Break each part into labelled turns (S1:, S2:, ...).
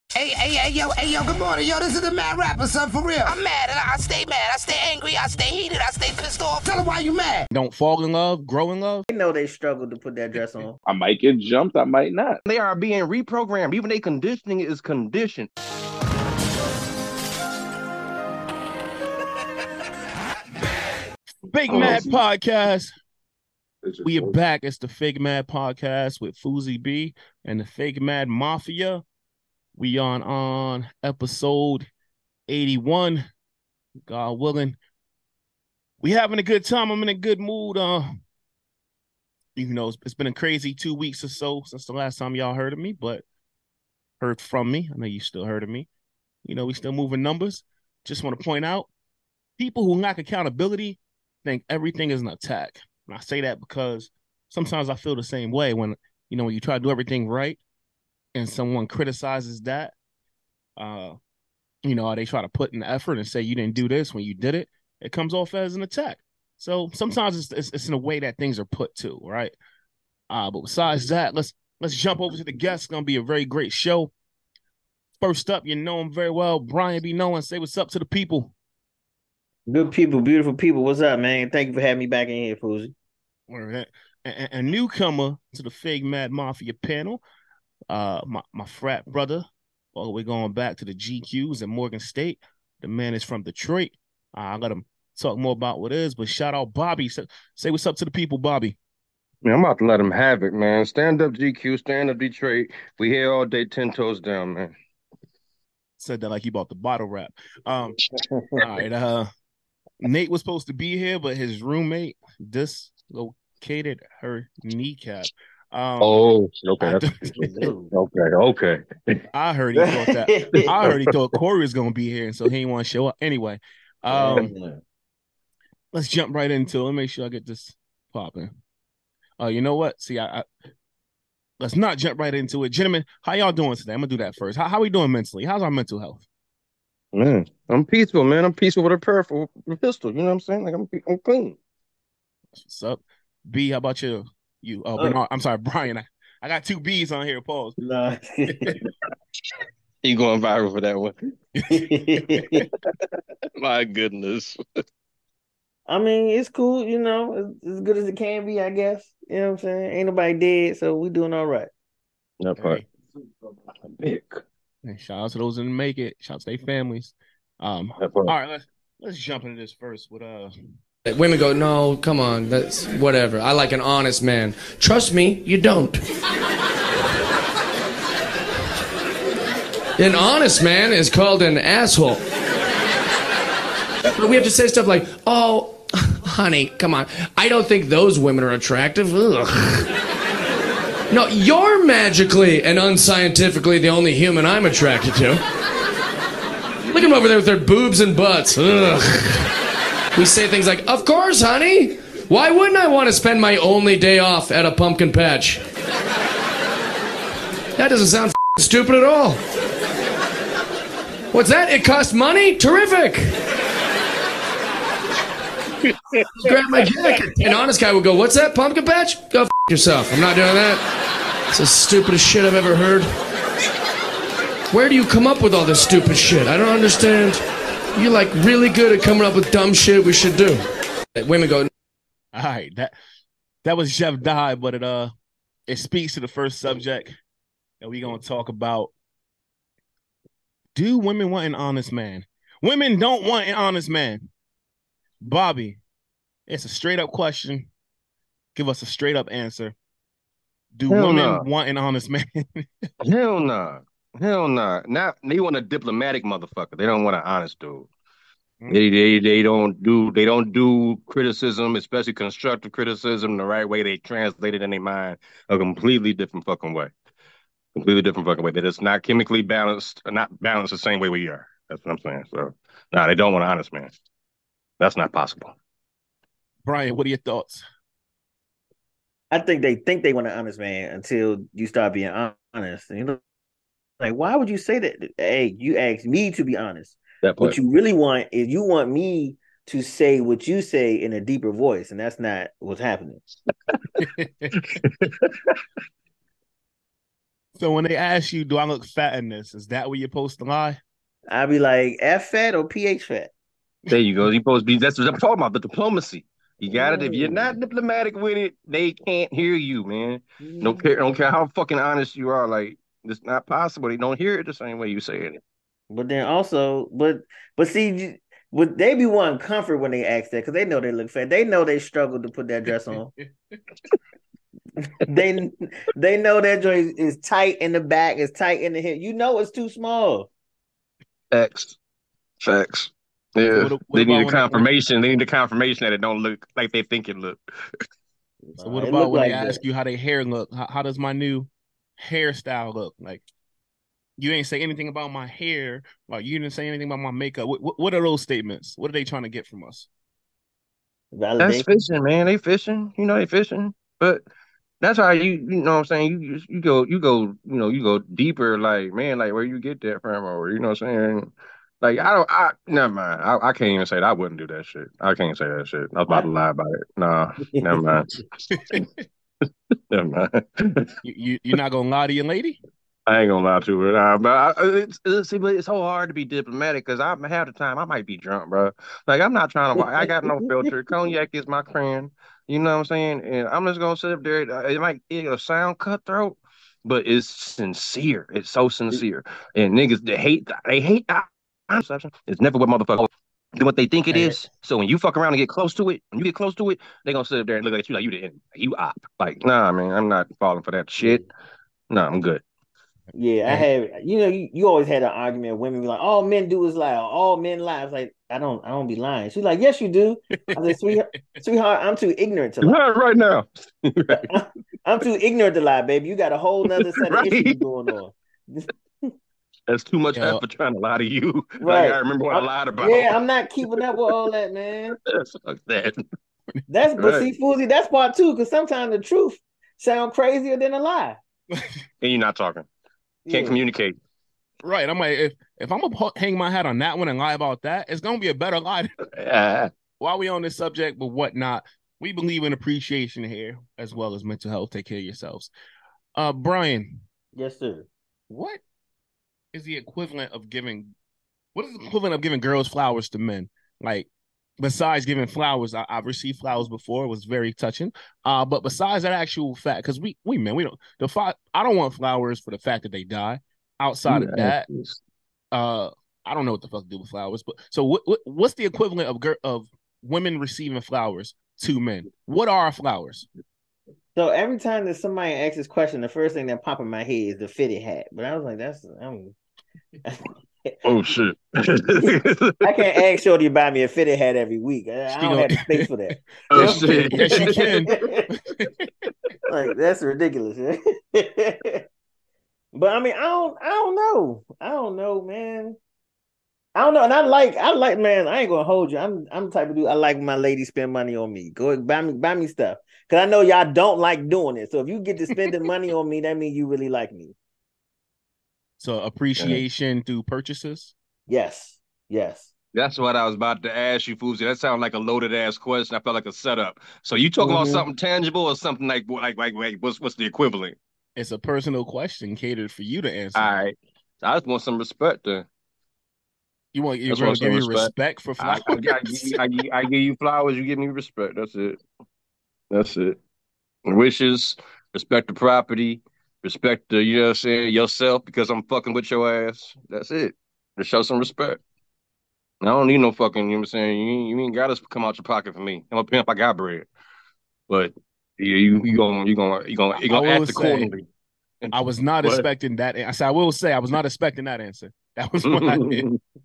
S1: Hey, yo, good morning. Yo, this is the Mad Rapper, son, for real.
S2: I'm mad and I stay mad. I stay angry. I stay heated. I stay pissed off.
S1: Tell them why you mad.
S3: Don't fall in love, grow in love.
S4: They know they struggled to put that dress on.
S5: I might get jumped, I might not.
S6: They are being reprogrammed. Even their conditioning is conditioned.
S3: Fake Mad Podcast. We are
S5: Cool.
S3: back. It's the Fake Mad Podcast with Fuzi B and the Fake Mad Mafia. We on episode 81. God willing. We having a good time. I'm in a good mood. It's been a crazy 2 weeks or so since the last time y'all heard of me, but heard from me. I know you still heard of me. We still moving numbers. Just want to point out, people who lack accountability think everything is an attack. And I say that because sometimes I feel the same way when you try to do everything right and someone criticizes that, they try to put in the effort and say you didn't do this when you did it. It comes off as an attack. So sometimes it's in a way that things are put to, right? But besides that, let's jump over to the guest. It's gonna be a very great show. First up, you know him very well, Brian B. Nolan. Say what's up to the people.
S4: Good people, beautiful people. What's up, man? Thank you for having me back in here, Fuzi.
S3: A newcomer to the Fake Mad Mafia panel, my frat brother, all the way going back to the GQs at Morgan State. The man is from Detroit. I got him talk more about what it is, but shout out Bobby. Say what's up to the people, Bobby.
S6: Man, I'm about to let them have it, man. Stand up GQ, stand up Detroit. We here all day, 10 toes down, man.
S3: Said that like he bought the bottle wrap. All right. Nate was supposed to be here, but his roommate dislocated her kneecap.
S6: Okay. Okay.
S3: I heard he thought that. I heard he thought Corey was gonna be here, and so he didn't want to show up. Anyway, let's jump right into it. Let me make sure I get this popping. You know what? See, let's not jump right into it, gentlemen. How y'all doing today? I'm gonna do that first. How we doing mentally? How's our mental health?
S6: Man, I'm peaceful, man. I'm peaceful with a powerful pistol. You know what I'm saying? Like I'm clean.
S3: What's up, B? How about you? Bernard, I'm sorry, Brian. I got two B's on here. Pause.
S4: Nah.
S6: You going viral for that one? My goodness.
S4: I mean, it's cool, as good as it can be, I guess. You know what I'm saying? Ain't nobody dead, so we doing all right.
S6: That part.
S3: Hey, shout out to those who didn't make it. Shout out to their families. All right, let's jump into this first with
S7: Women go, no, come on, that's whatever. I like an honest man. Trust me, you don't. An honest man is called an asshole. But we have to say stuff like, oh, honey, come on. I don't think those women are attractive. Ugh. No, you're magically and unscientifically the only human I'm attracted to. Look at them over there with their boobs and butts. Ugh. We say things like, of course, honey. Why wouldn't I want to spend my only day off at a pumpkin patch? That doesn't sound stupid at all. What's that? It costs money? Terrific. Grab my jacket. An honest guy would go, what's that, pumpkin patch? Go yourself. I'm not doing that. It's the stupidest shit I've ever heard. Where do you come up with all this stupid shit? I don't understand. You're like really good at coming up with dumb shit we should do. Women go.
S3: All right, that was Jeff Dye, but it speaks to the first subject that we're gonna talk about. Do women want an honest man? Women don't want an honest man. Bobby, it's a straight up question. Give us a straight up answer. Do women want an honest man?
S6: Hell nah. Hell nah. Now they want a diplomatic motherfucker. They don't want an honest dude. They don't do criticism, especially constructive criticism, the right way. They translate it in their mind a completely different fucking way. That it's not chemically balanced, not balanced the same way we are. That's what I'm saying. So, they don't want an honest man. That's not possible.
S3: Brian, what are your thoughts?
S4: I think they want an honest man until you start being honest. Like, why would you say that? Hey, you asked me to be honest. What you really want is you want me to say what you say in a deeper voice, and that's not what's happening.
S3: So when they ask you, do I look fat in this? Is that where you're supposed to lie?
S4: I'll be like, F fat or PH fat?
S6: There you go. You're supposed to be. That's what I'm talking about. The diplomacy. You got it. If you're not
S4: Mm.
S6: diplomatic with it, they can't hear you, man.
S4: Mm.
S6: Don't care how fucking honest you are. Like it's not possible. They don't hear it the same way you say it.
S4: But then also, but see, would they be wanting comfort when they ask that because they know they look fat. They know they struggle to put that dress on. they they know that joint is tight in the back, it's tight in the hip. You know it's too small.
S6: Facts. Yeah,
S3: So what
S6: they need
S3: about
S6: a
S3: when
S6: confirmation. They need a confirmation that it don't look like they think it look.
S3: so what
S4: It
S3: about
S4: look
S3: when they
S4: like
S3: ask
S4: that.
S3: you how their hair look? How does my new hairstyle look? Like you ain't say anything about my hair. Like you didn't say anything about my makeup. What are those statements? What are they trying to get from us?
S6: That's
S4: Validation.
S6: fishing, man. They fishing. You know they fishing. But that's how you know what I'm saying. You go deeper. Like man, like where you get that from, or you know what I'm saying. Like I never mind. I can't even say that. I wouldn't do that shit. I can't say that shit. I was about
S4: I,
S6: to lie about it. Nah, never mind. Never mind.
S3: You're not gonna lie to your lady?
S6: I ain't gonna lie to her, but see, but it's so hard to be diplomatic because I half the time I might be drunk, bro. Like I'm not trying to. I got no filter. Cognac is my friend. You know what I'm saying? And I'm just gonna sit up there. It'll sound cutthroat, but it's sincere. It's so sincere. And niggas they hate that perception. It's never what motherfuckers do what they think it
S3: Hey,
S6: is. So when you fuck around and get close to it, when you get close to it, they gonna sit up there and look at you like you didn't. You op. Like nah, man. I'm not falling for that
S4: yeah.
S6: shit. Nah, I'm good.
S4: Yeah, I
S3: hey,
S4: have. You always had an argument. Women be like, "All men do is lie. All men lie." It's like I don't be lying. She's like, "Yes, you do." I said, "Sweetheart, I'm too ignorant to lie.
S6: Right now. Right.
S4: I'm too ignorant to lie, baby. You got a whole nother set of issues
S6: Right.
S4: going on."
S6: That's too much
S3: yo,
S6: effort trying to lie to you. Like I
S4: Right.
S6: remember what I lied about.
S4: Yeah, I'm not keeping up with all that, man.
S6: Fuck that.
S4: But
S6: Right.
S4: see, Foozy, that's part two, because sometimes the truth sound crazier than a lie.
S6: And you're not talking. Can't
S4: Yeah.
S6: communicate.
S3: right. I'm like, if I'm gonna hang my hat on that one and lie about that, it's gonna be a better lie.
S6: Ah,
S3: While we on this subject, but whatnot, we believe in appreciation here as well as mental health. Take care of yourselves. Brian,
S4: Yes, sir.
S3: what is the equivalent of giving? What is the equivalent of giving girls flowers to men? Like, besides giving flowers, I've received flowers before. It was very touching. But besides that actual fact, because we men, we don't I don't want flowers for the fact that they die. Outside
S6: you
S3: of that,
S6: assholes.
S3: uh, I don't know what the fuck to do with flowers. But so what's the equivalent of women receiving flowers to men? What are flowers?
S4: So every time that somebody asks this question, the first thing that pop in my head is the fitted hat. But I was like,
S6: Oh shit.
S4: I can't ask Shorty to buy me a fitted hat every week. I
S3: She
S4: don't
S3: gonna,
S4: have the space for that.
S6: Oh
S3: yes, you can.
S6: shit.
S3: Yes, you can.
S4: Like that's ridiculous. But I mean, I don't know. I don't know, man. I don't know. And I like, man, I ain't gonna hold you. I'm the type of dude I like when my lady spend money on me. Go buy me stuff. Cause I know y'all don't like doing it. So if you get to spending money on me, that means you really like me.
S3: So appreciation through purchases.
S4: Yes. Yes.
S6: That's what I was about to ask you, Fuzi. That sounded like a loaded ass question. I felt like a setup. So you talking about
S4: Mm-hmm.
S6: something tangible or something like what's the equivalent?
S3: It's a personal question catered for you to answer.
S6: All right. So I just want some respect then.
S3: You're
S6: That's
S3: going
S6: want
S3: to give
S6: some
S3: you
S6: respect.
S3: respect for
S6: I,
S3: flowers.
S6: I give you flowers, you give me respect. That's it. That's it. Wishes, respect the property, respect the, you know what I'm saying, yourself because I'm fucking with your ass. That's it. Just show some respect. I don't need no fucking, you know what I'm saying? You ain't gotta come out your pocket for me. I'm a pimp, I got bread. But yeah, you
S3: I
S6: gonna
S3: will
S6: act
S3: say
S6: accordingly.
S3: I was not
S6: What?
S3: expecting that. I said I will say I was not expecting that answer. That was what I did.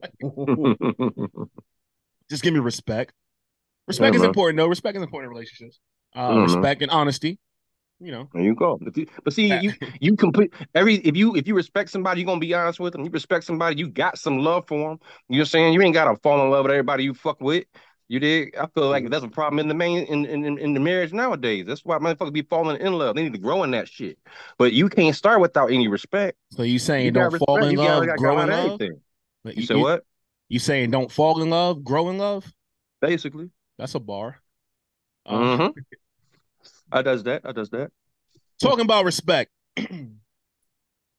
S3: Just give me respect.
S6: I
S3: Respect
S6: don't
S3: is
S6: know.
S3: important though. Respect is important in relationships.
S6: I don't know.
S3: Respect and honesty. You know.
S6: There you go. But see,
S3: That-
S6: you complete every if you respect somebody, you're gonna be honest with them. You respect somebody, you got some love for them. You know what I'm saying? You ain't gotta fall in love with everybody you fuck with. You did. I feel like that's a problem in the main in the marriage nowadays. That's why motherfuckers be falling in love. They need to grow in that shit. But you can't start without any respect.
S3: so you
S6: You
S3: saying
S6: got
S3: don't fall
S6: respect.
S3: in
S6: You got
S3: love,
S6: got
S3: grow in
S6: out of
S3: love?
S6: anything.
S3: Like,
S6: You said what?
S3: you saying don't fall in love, grow in love?
S6: Basically.
S3: That's a bar.
S6: Mm-hmm. I does that.
S3: Talking about respect.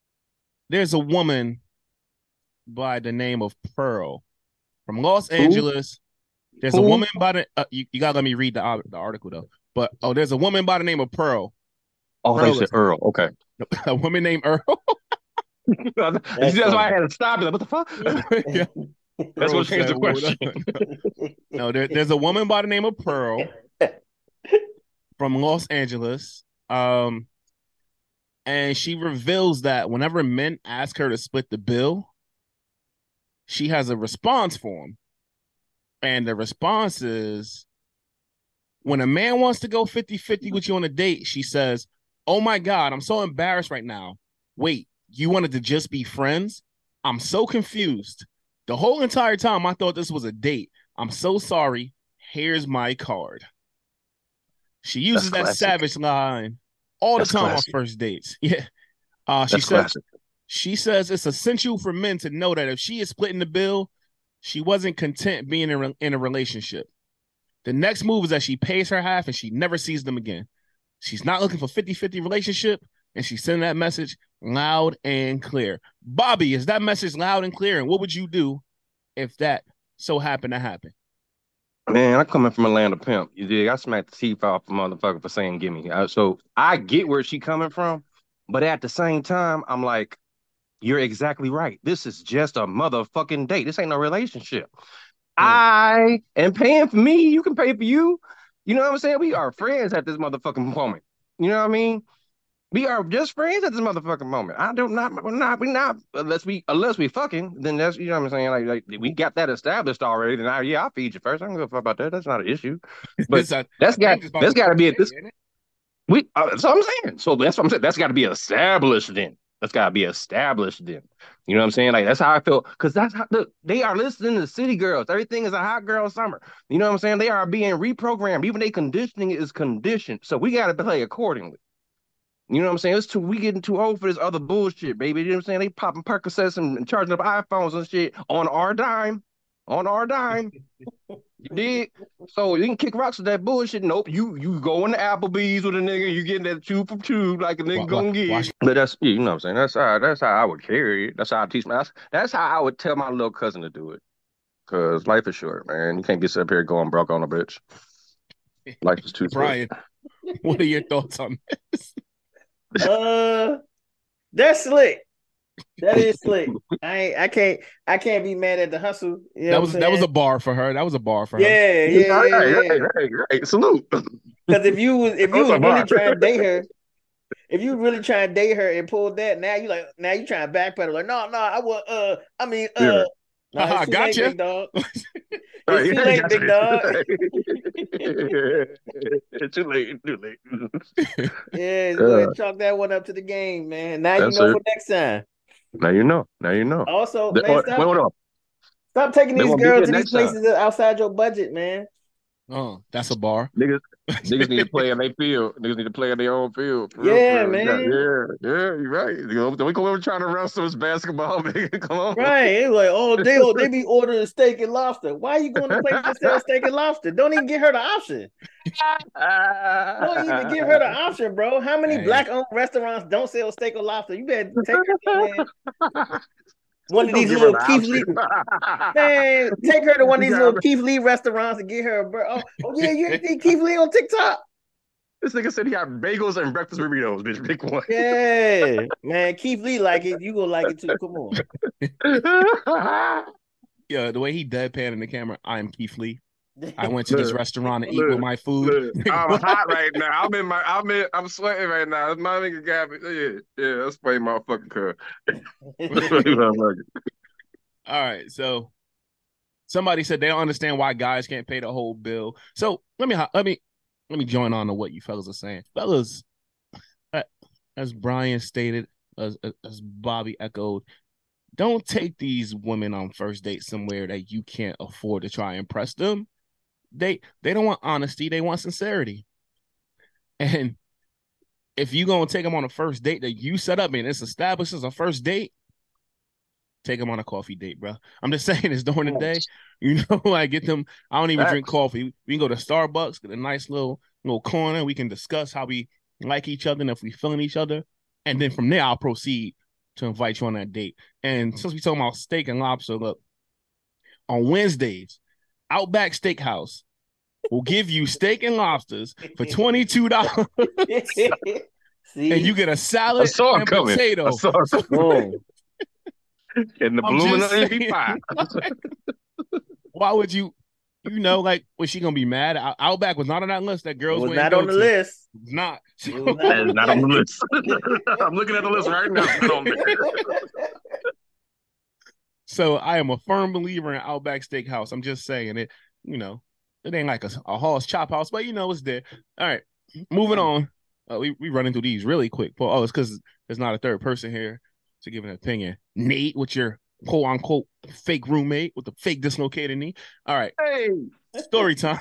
S3: there's a woman by the name of Pearl from Los Angeles. There's a woman by the you gotta let me read the article though. But there's a woman by the name of Pearl.
S6: Oh, they said Earl. Okay.
S3: A woman named Earl.
S6: That's why I had to stop it. Like, what the fuck?
S3: Yeah.
S6: That's what changed the question.
S3: No, there's a woman by the name of Pearl from Los Angeles. And she reveals that whenever men ask her to split the bill, she has a response for them. And the response is, when a man wants to go 50-50 with you on a date, she says, "Oh my God, I'm so embarrassed right now. Wait, you wanted to just be friends? I'm so confused. The whole entire time I thought this was a date. I'm so sorry. Here's my card." She uses that savage line all the time on first dates. Yeah. She says it's essential for men to know that if she is splitting the bill, she wasn't content being in a relationship. The next move is that she pays her half and she never sees them again. She's not looking for 50-50 relationship, and she's sending that message loud and clear. Bobby, is that message loud and clear? And what would you do if that so happened to happen?
S6: Man, I'm coming from a land of pimp. You dig? I smacked the teeth off a motherfucker for saying gimme. So I get where she coming from, but at the same time, I'm like, you're exactly right. This is just a motherfucking date. This ain't no relationship. I am paying for me. You can pay for you. You know what I'm saying? We are friends at this motherfucking moment. You know what I mean? We are just friends at this motherfucking moment. We're not unless we fucking, then that's, you know what I'm saying? Like we got that established already. Then I'll feed you first. I don't give a fuck about that. That's not an issue. But that's got to be at this. So I'm saying. So that's what I'm saying. That's got to be established then. That's got to be established then. You know what I'm saying? Like, that's how I feel. Because that's how, look, they are listening to City Girls. Everything is a hot girl summer. You know what I'm saying? They are being reprogrammed. Even their conditioning is conditioned. So we got to play accordingly. You know what I'm saying? We getting too old for this other bullshit, baby. You know what I'm saying? They popping Percocets and charging up iPhones and shit on our dime. On our dime. You did. So you can kick rocks with that bullshit. Nope. You go in the Applebee's with a nigga, you getting that 2 for 2 like a nigga gonna get. But that's, you know what I'm saying? That's how I would carry it. That's how I teach my, that's how I would tell my little cousin to do it. Cause life is short, man. You can't be sitting up here going broke on a bitch. Life is too short.
S3: Brian, what are your thoughts on this?
S4: That's slick. That is slick. I can't be mad at the hustle. You know
S3: that was a bar for her. That was a bar for her.
S4: Yeah.
S6: Right. Salute.
S4: Because if you was really trying to date her, if you really trying to date her and pull that, now you trying to backpedal. Like, no, I will. Nah,
S3: gotcha.
S4: Big dog. It's too late, big dog.
S6: Too late.
S4: Yeah, go ahead and chalk that one up to the game, man. Now you know for next time.
S6: Now you know.
S4: Also, man, stop taking these girls to these places that are outside your budget, man.
S3: Oh, that's a bar.
S6: Niggas need to play in their field. Niggas need to play in their own field.
S4: Man.
S6: Yeah, you're right. Don't we go over trying to wrestle this basketball, nigga. Come on.
S4: Right. It's like, they be ordering steak and lobster. Why are you going to place to sell steak and lobster? Don't even give her the option. Don't even give her the option, bro. How many black-owned restaurants don't sell steak or lobster? You better take her, man. One of these little Keith Lee, man, take her to one of these little Keith Lee restaurants and get her a burger. Oh yeah, you see Keith Lee on TikTok?
S6: This nigga said he got bagels and breakfast burritos, bitch. Big one.
S4: Yeah, man, Keith Lee like it. You gonna like it too. Come on.
S3: Yeah, the way he deadpan in the camera, I'm Keith Lee. I went to this restaurant to eat with my food.
S6: I'm hot right now. I'm sweating right now. That's my nigga got me. Yeah, that's funny, motherfucking car.
S3: All right, so somebody said they don't understand why guys can't pay the whole bill. So let me join on to what you fellas are saying, fellas. As Brian stated, as Bobby echoed, don't take these women on first dates somewhere that you can't afford to try and impress them. They don't want honesty. They want sincerity. And if you going to take them on a first date that you set up and it's established as a first date, take them on a coffee date, bro. I'm just saying it's during the day. You know, I get them. I don't even drink coffee. We can go to Starbucks, get a nice little corner. We can discuss how we like each other and if we feeling each other. And then from there, I'll proceed to invite you on that date. And since we talking about steak and lobster, look, on Wednesdays, Outback Steakhouse will give you steak and lobsters for $22.
S4: See?
S3: And you get a salad and potato.
S6: I saw it coming. And the blooming onion be fine.
S3: Why would you? You know, like, was she gonna be mad? Outback was not on that list. That girls
S4: was not on the list.
S3: It was not.
S6: That is not on the list. I'm looking at the list right now. It's not on there.
S3: So I am a firm believer in Outback Steakhouse. I'm just saying it. You know, it ain't like a Hall's Chop House, but you know it's there. All right, moving on. We running through these really quick. Oh, it's because there's not a third person here to give an opinion. Nate, with your quote unquote fake roommate with the fake dislocated knee. All right.
S6: Hey.
S3: Story time.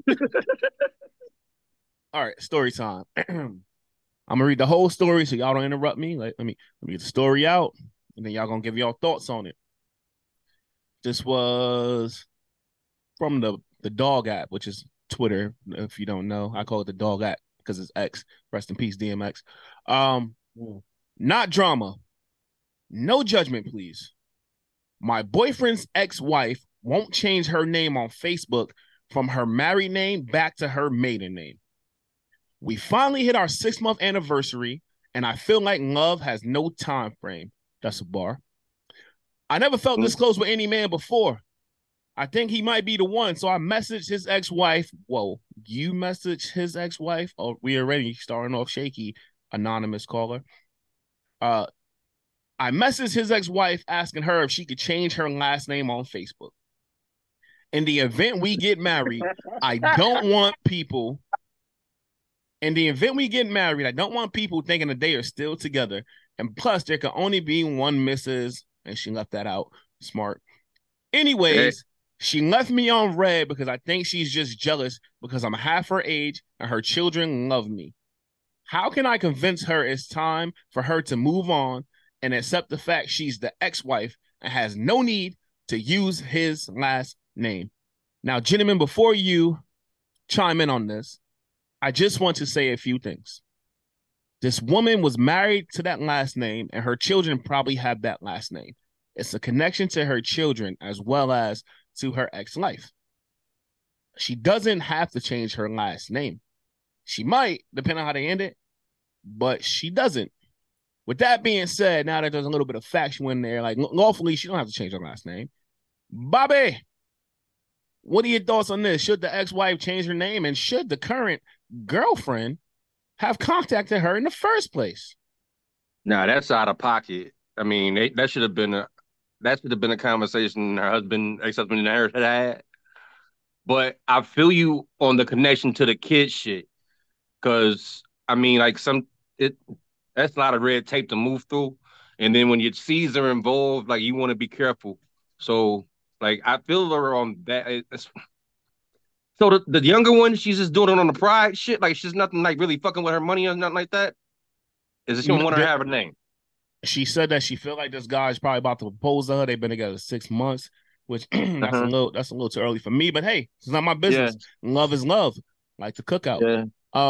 S3: All right, story time. I'm gonna read the whole story so y'all don't interrupt me. Let me get the story out, and then y'all gonna give y'all thoughts on it. This was from the Dog app, which is Twitter. If you don't know, I call it the Dog app because it's X. Rest in peace, DMX. Not drama. No judgment, please. My boyfriend's ex-wife won't change her name on Facebook from her married name back to her maiden name. We finally hit our 6-month anniversary, and I feel like love has no time frame. That's a bar. I never felt this close with any man before. I think he might be the one, so I messaged his ex-wife. Whoa, you messaged his ex-wife? Oh, we already starting off shaky, anonymous caller. I messaged his ex-wife asking her if she could change her last name on Facebook. In the event we get married, I don't want people thinking that they are still together. And plus, there can only be one Mrs. And she left that out. Smart. Anyways, she left me on red because I think she's just jealous because I'm half her age and her children love me. How can I convince her it's time for her to move on and accept the fact she's the ex-wife and has no need to use his last name? Now, gentlemen, before you chime in on this, I just want to say a few things. This woman was married to that last name, and her children probably have that last name. It's a connection to her children as well as to her ex-wife. She doesn't have to change her last name. She might, depending on how they end it, but she doesn't. With that being said, now that there's a little bit of factual in there, like lawfully, she don't have to change her last name. Bobby, what are your thoughts on this? Should the ex-wife change her name, and should the current girlfriend have contacted her in the first place?
S6: Nah, that's out of pocket. I mean, that should have been a conversation her ex-husband and her had. But I feel you on the connection to the kid shit, because I mean, like that's a lot of red tape to move through, and then when your seeds are involved, like you want to be careful. So, like, I feel her on that. So the younger one, she's just doing it on the pride shit. Like, she's nothing like really fucking with her money or nothing like that. Is it she don't want her to have a name?
S3: She said that she feel like this guy's probably about to propose to her. They've been together 6 months, which that's a little too early for me. But hey, it's not my business. Yeah. Love is love, like the cookout.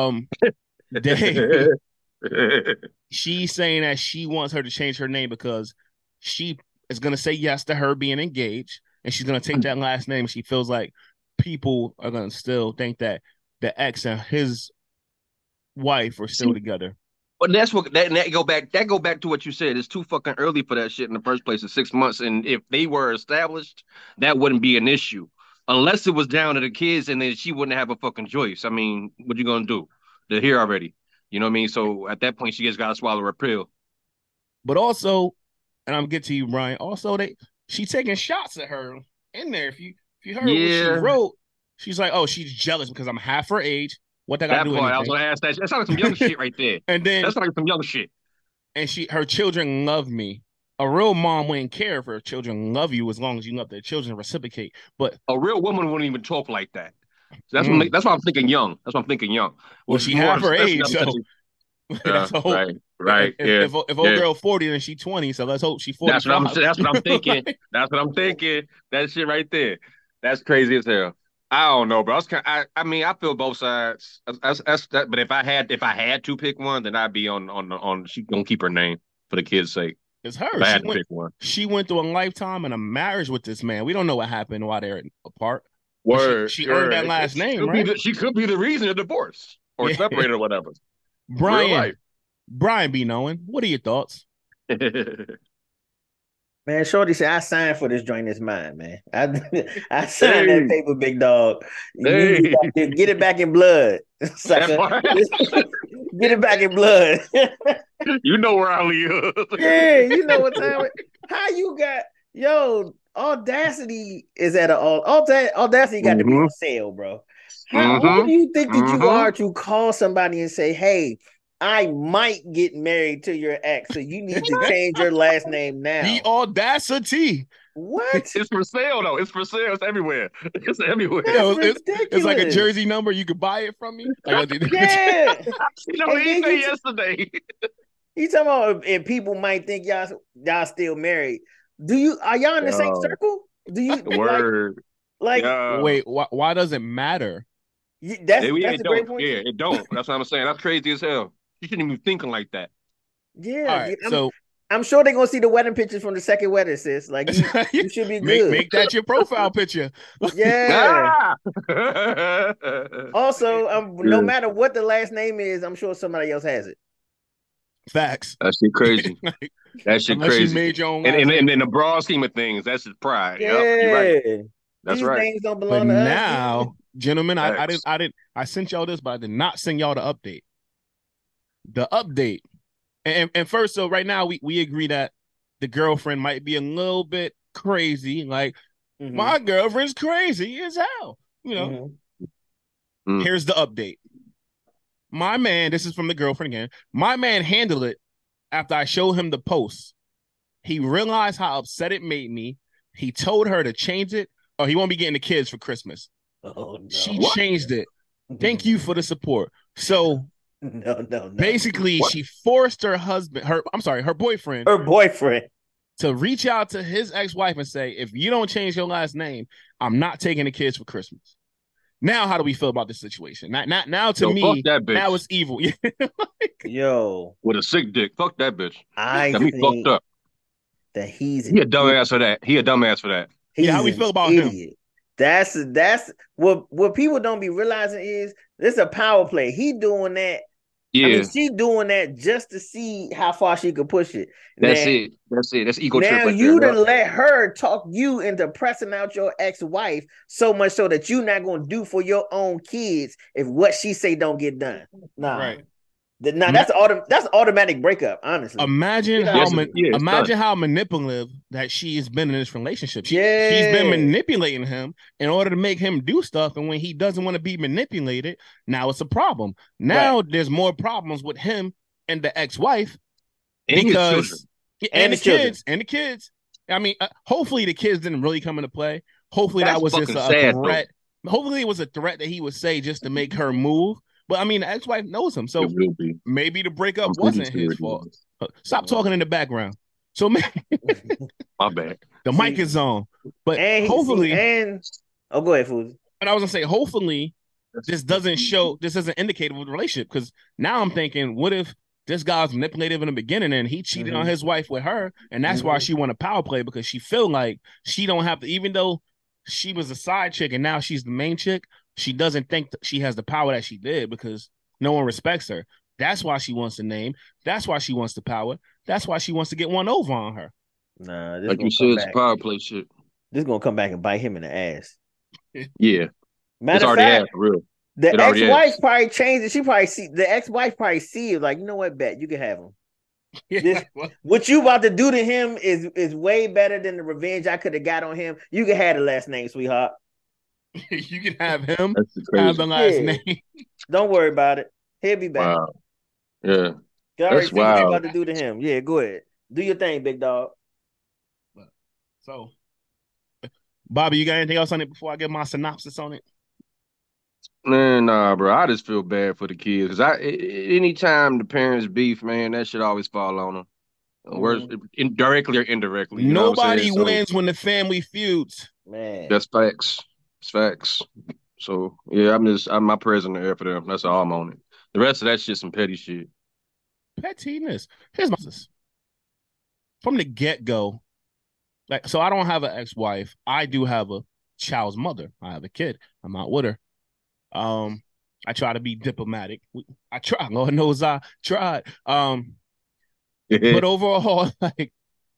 S3: Yeah. She's saying that she wants her to change her name because she is gonna say yes to her being engaged, and she's gonna take that last name. She feels like people are gonna still think that the ex and his wife are still together.
S6: But that's what that go back to what you said. It's too fucking early for that shit in the first place. It's 6 months, and if they were established, that wouldn't be an issue, unless it was down to the kids, and then she wouldn't have a fucking choice. I mean, what you gonna do? They're here already. You know what I mean? So at that point, she just gotta swallow her pill.
S3: But also, and I'm getting to you, Brian. Also, she taking shots at her in there. If you heard what she wrote, she's like, "Oh, she's jealous because I'm half her age. What they got to do?"
S6: I was gonna ask that. That's like some young shit right there.
S3: And then
S6: that's like some young shit.
S3: And her children love me. A real mom wouldn't care if her children love you as long as you love their children, reciprocate. But
S6: a real woman wouldn't even talk like that. So that's why I'm thinking young. That's why I'm thinking young.
S3: Well, she half her age, so that's a hope.
S6: Right.
S3: If old girl 40, then she 20. So let's hope she 40.
S6: That's what I'm thinking. That's what I'm thinking. That shit right there. That's crazy as hell. I don't know, bro. I mean, I feel both sides. That's but if I had to pick one, then I'd be on she gonna keep her name for the kids' sake.
S3: It's
S6: If
S3: her.
S6: I had to pick one.
S3: She went through a lifetime and a marriage with this man. We don't know what happened while they're apart.
S6: Word.
S3: She earned that last name, right?
S6: She could be the reason of divorce or
S3: Yeah.
S6: separated or whatever.
S3: Brian be knowing. What are your thoughts?
S4: Man, Shorty said, I signed for this joint is mine, man. I signed that paper, big dog.
S6: Hey.
S4: Get it back in blood, sucker. Get it back in blood.
S6: You know where I live.
S4: Yeah, you know what time. How you got, Audacity is at Audacity got to be on sale, bro. Who do you think that you are to call somebody and say, hey, I might get married to your ex, so you need to change your last name now.
S3: The audacity.
S4: What?
S6: It's for sale, though. It's for sale. It's everywhere. It's everywhere.
S3: It's like a Jersey number. You could buy it from me.
S4: Yeah.
S6: He said yesterday.
S4: He talking about if people might think y'all still married. Are y'all in the same circle? Do you
S6: word?
S3: Wait, why does it matter?
S4: That's a great point.
S6: Yeah, it don't. That's what I'm saying. That's crazy as hell. You shouldn't even be thinking like that.
S4: Yeah. Right, I'm sure they're gonna see the wedding pictures from the second wedding, sis. Like you should be good.
S3: Make that your profile picture.
S4: Yeah. Also, no matter what the last name is, I'm sure somebody else has it.
S3: Facts.
S6: That shit crazy. That shit crazy.
S3: You made your own
S6: and in the broad scheme of things, that's his pride.
S4: Yeah.
S6: Yep, you're right. That's
S4: These
S6: right.
S4: names don't belong to us.
S3: Now, gentlemen, I sent y'all this, but I did not send y'all the update. The update. And first, so right now we agree that the girlfriend might be a little bit crazy. Like, my girlfriend's crazy as hell. Here's the update. My man, this is from the girlfriend again. My man handled it after I showed him the post. He realized how upset it made me. He told her to change it or he won't be getting the kids for Christmas.
S4: Oh, no.
S3: She changed it. Thank you for the support. So
S4: no.
S3: Basically, she forced her boyfriend.
S4: Her boyfriend.
S3: To reach out to his ex-wife and say, if you don't change your last name, I'm not taking the kids for Christmas. Now, how do we feel about this situation? Now to me, now it's evil.
S4: Yo.
S6: With a sick dick. Fuck that bitch.
S4: I
S6: think fucked up.
S4: That he
S6: a dumbass for that. He a dumbass for that.
S3: How we feel about him?
S4: That's what people don't be realizing is this is a power play. He doing that.
S6: Yeah.
S4: I mean, she doing that just to see how far she could push it.
S6: That's it. That's ego trip.
S4: Now you done let her talk you into pressing out your ex-wife so much so that you're not gonna do for your own kids if what she say don't get done. Nah. Right. That's automatic breakup, honestly.
S3: Imagine how manipulative that she has been in this relationship. She's been manipulating him in order to make him do stuff, and when he doesn't want to be manipulated, now it's a problem. Now there's more problems with him and the ex-wife because the kids. I mean, hopefully the kids didn't really come into play. Hopefully that was just a threat. Hopefully it was a threat that he would say just to make her move. But I mean, the ex-wife knows him, so maybe the breakup wasn't his fault. Stop talking in the background. So maybe
S6: my bad.
S3: The mic is on, but hopefully,
S4: go ahead, Food.
S3: But I was gonna say, hopefully, this doesn't indicate of a relationship. Because now I'm thinking, what if this guy's manipulative in the beginning and he cheated on his wife with her, and that's why she want a power play because she feel like she don't have to, even though she was a side chick and now she's the main chick. She doesn't think that she has the power that she did because no one respects her. That's why she wants the name. That's why she wants the power. That's why she wants to get one over on her.
S4: Nah,
S6: like you said, it's power play shit.
S4: This is gonna come back and bite him in the ass.
S6: Yeah,
S4: it's
S6: already had for real.
S4: The ex-wife probably changed it. She probably the ex-wife probably see it like, you know what, bet you can have him. What you about to do to him is way better than the revenge I could have got on him. You can have the last name, sweetheart.
S3: You can have him have the last name.
S4: Don't worry about it. He'll be back.
S6: Wow. Yeah.
S4: That's what you about to do to him. Yeah, go ahead. Do your thing, big dog.
S3: So, Bobby, you got anything else on it before I give my synopsis on it?
S6: Man, nah, bro. I just feel bad for the kids because anytime the parents beef, man, that shit always fall on them. Directly or indirectly.
S3: Nobody wins when the family feuds.
S4: Man,
S6: that's facts. It's facts. So yeah, I'm my prayers in the air for them. That's all I'm on it. The rest of that shit, some petty shit.
S3: Pettiness. Here's my from the get-go, like, so I don't have an ex-wife. I do have a child's mother. I have a kid. I'm out with her. I try to be diplomatic. I try. Lord knows I tried. But overall, like,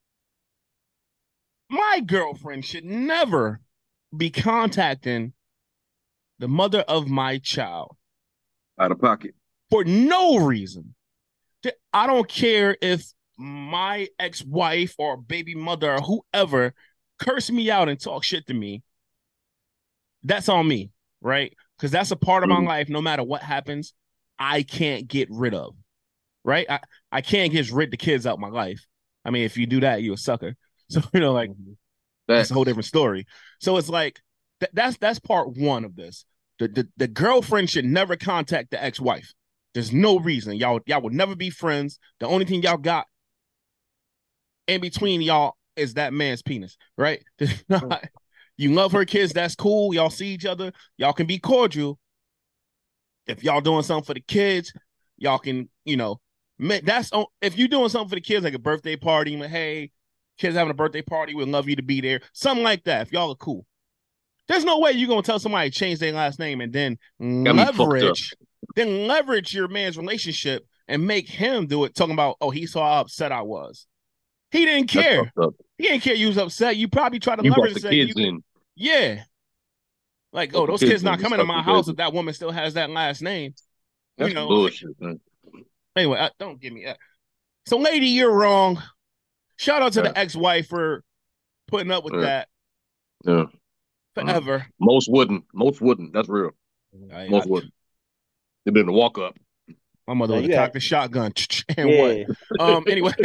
S3: my girlfriend should never be contacting the mother of my child
S6: out of pocket
S3: for no reason. I don't care if my ex-wife or baby mother or whoever curse me out and talk shit to me. That's on me, right? Because that's a part of my life. No matter what happens, I can't get rid of, right? I can't just rid the kids out of my life. I mean, if you do that, you're a sucker. So, like, that's a whole different story. So it's like, that's part one of this. The girlfriend should never contact the ex-wife. There's no reason. Y'all will never be friends. The only thing y'all got in between y'all is that man's penis, right? You love her kids, that's cool. Y'all see each other. Y'all can be cordial. If y'all doing something for the kids, y'all can, if you're doing something for the kids, like a birthday party, like, hey, kids having a birthday party, we'd love you to be there. Something like that, if y'all are cool. There's no way you're going to tell somebody to change their last name and then leverage your man's relationship and make him do it, talking about, oh, he saw how upset I was. He didn't care. He didn't care you was upset. You probably tried to leverage the kids in. Yeah. Like, oh, those kids not coming to my house if that woman still has that last name.
S6: That's bullshit, man.
S3: Anyway, don't give me that. So, lady, you're wrong. Shout out to the ex-wife for putting up with that.
S6: Yeah.
S3: Forever.
S6: Most wouldn't. That's real. Most wouldn't. They've been to walk up.
S3: My mother would have cocked the shotgun and what? Anyway.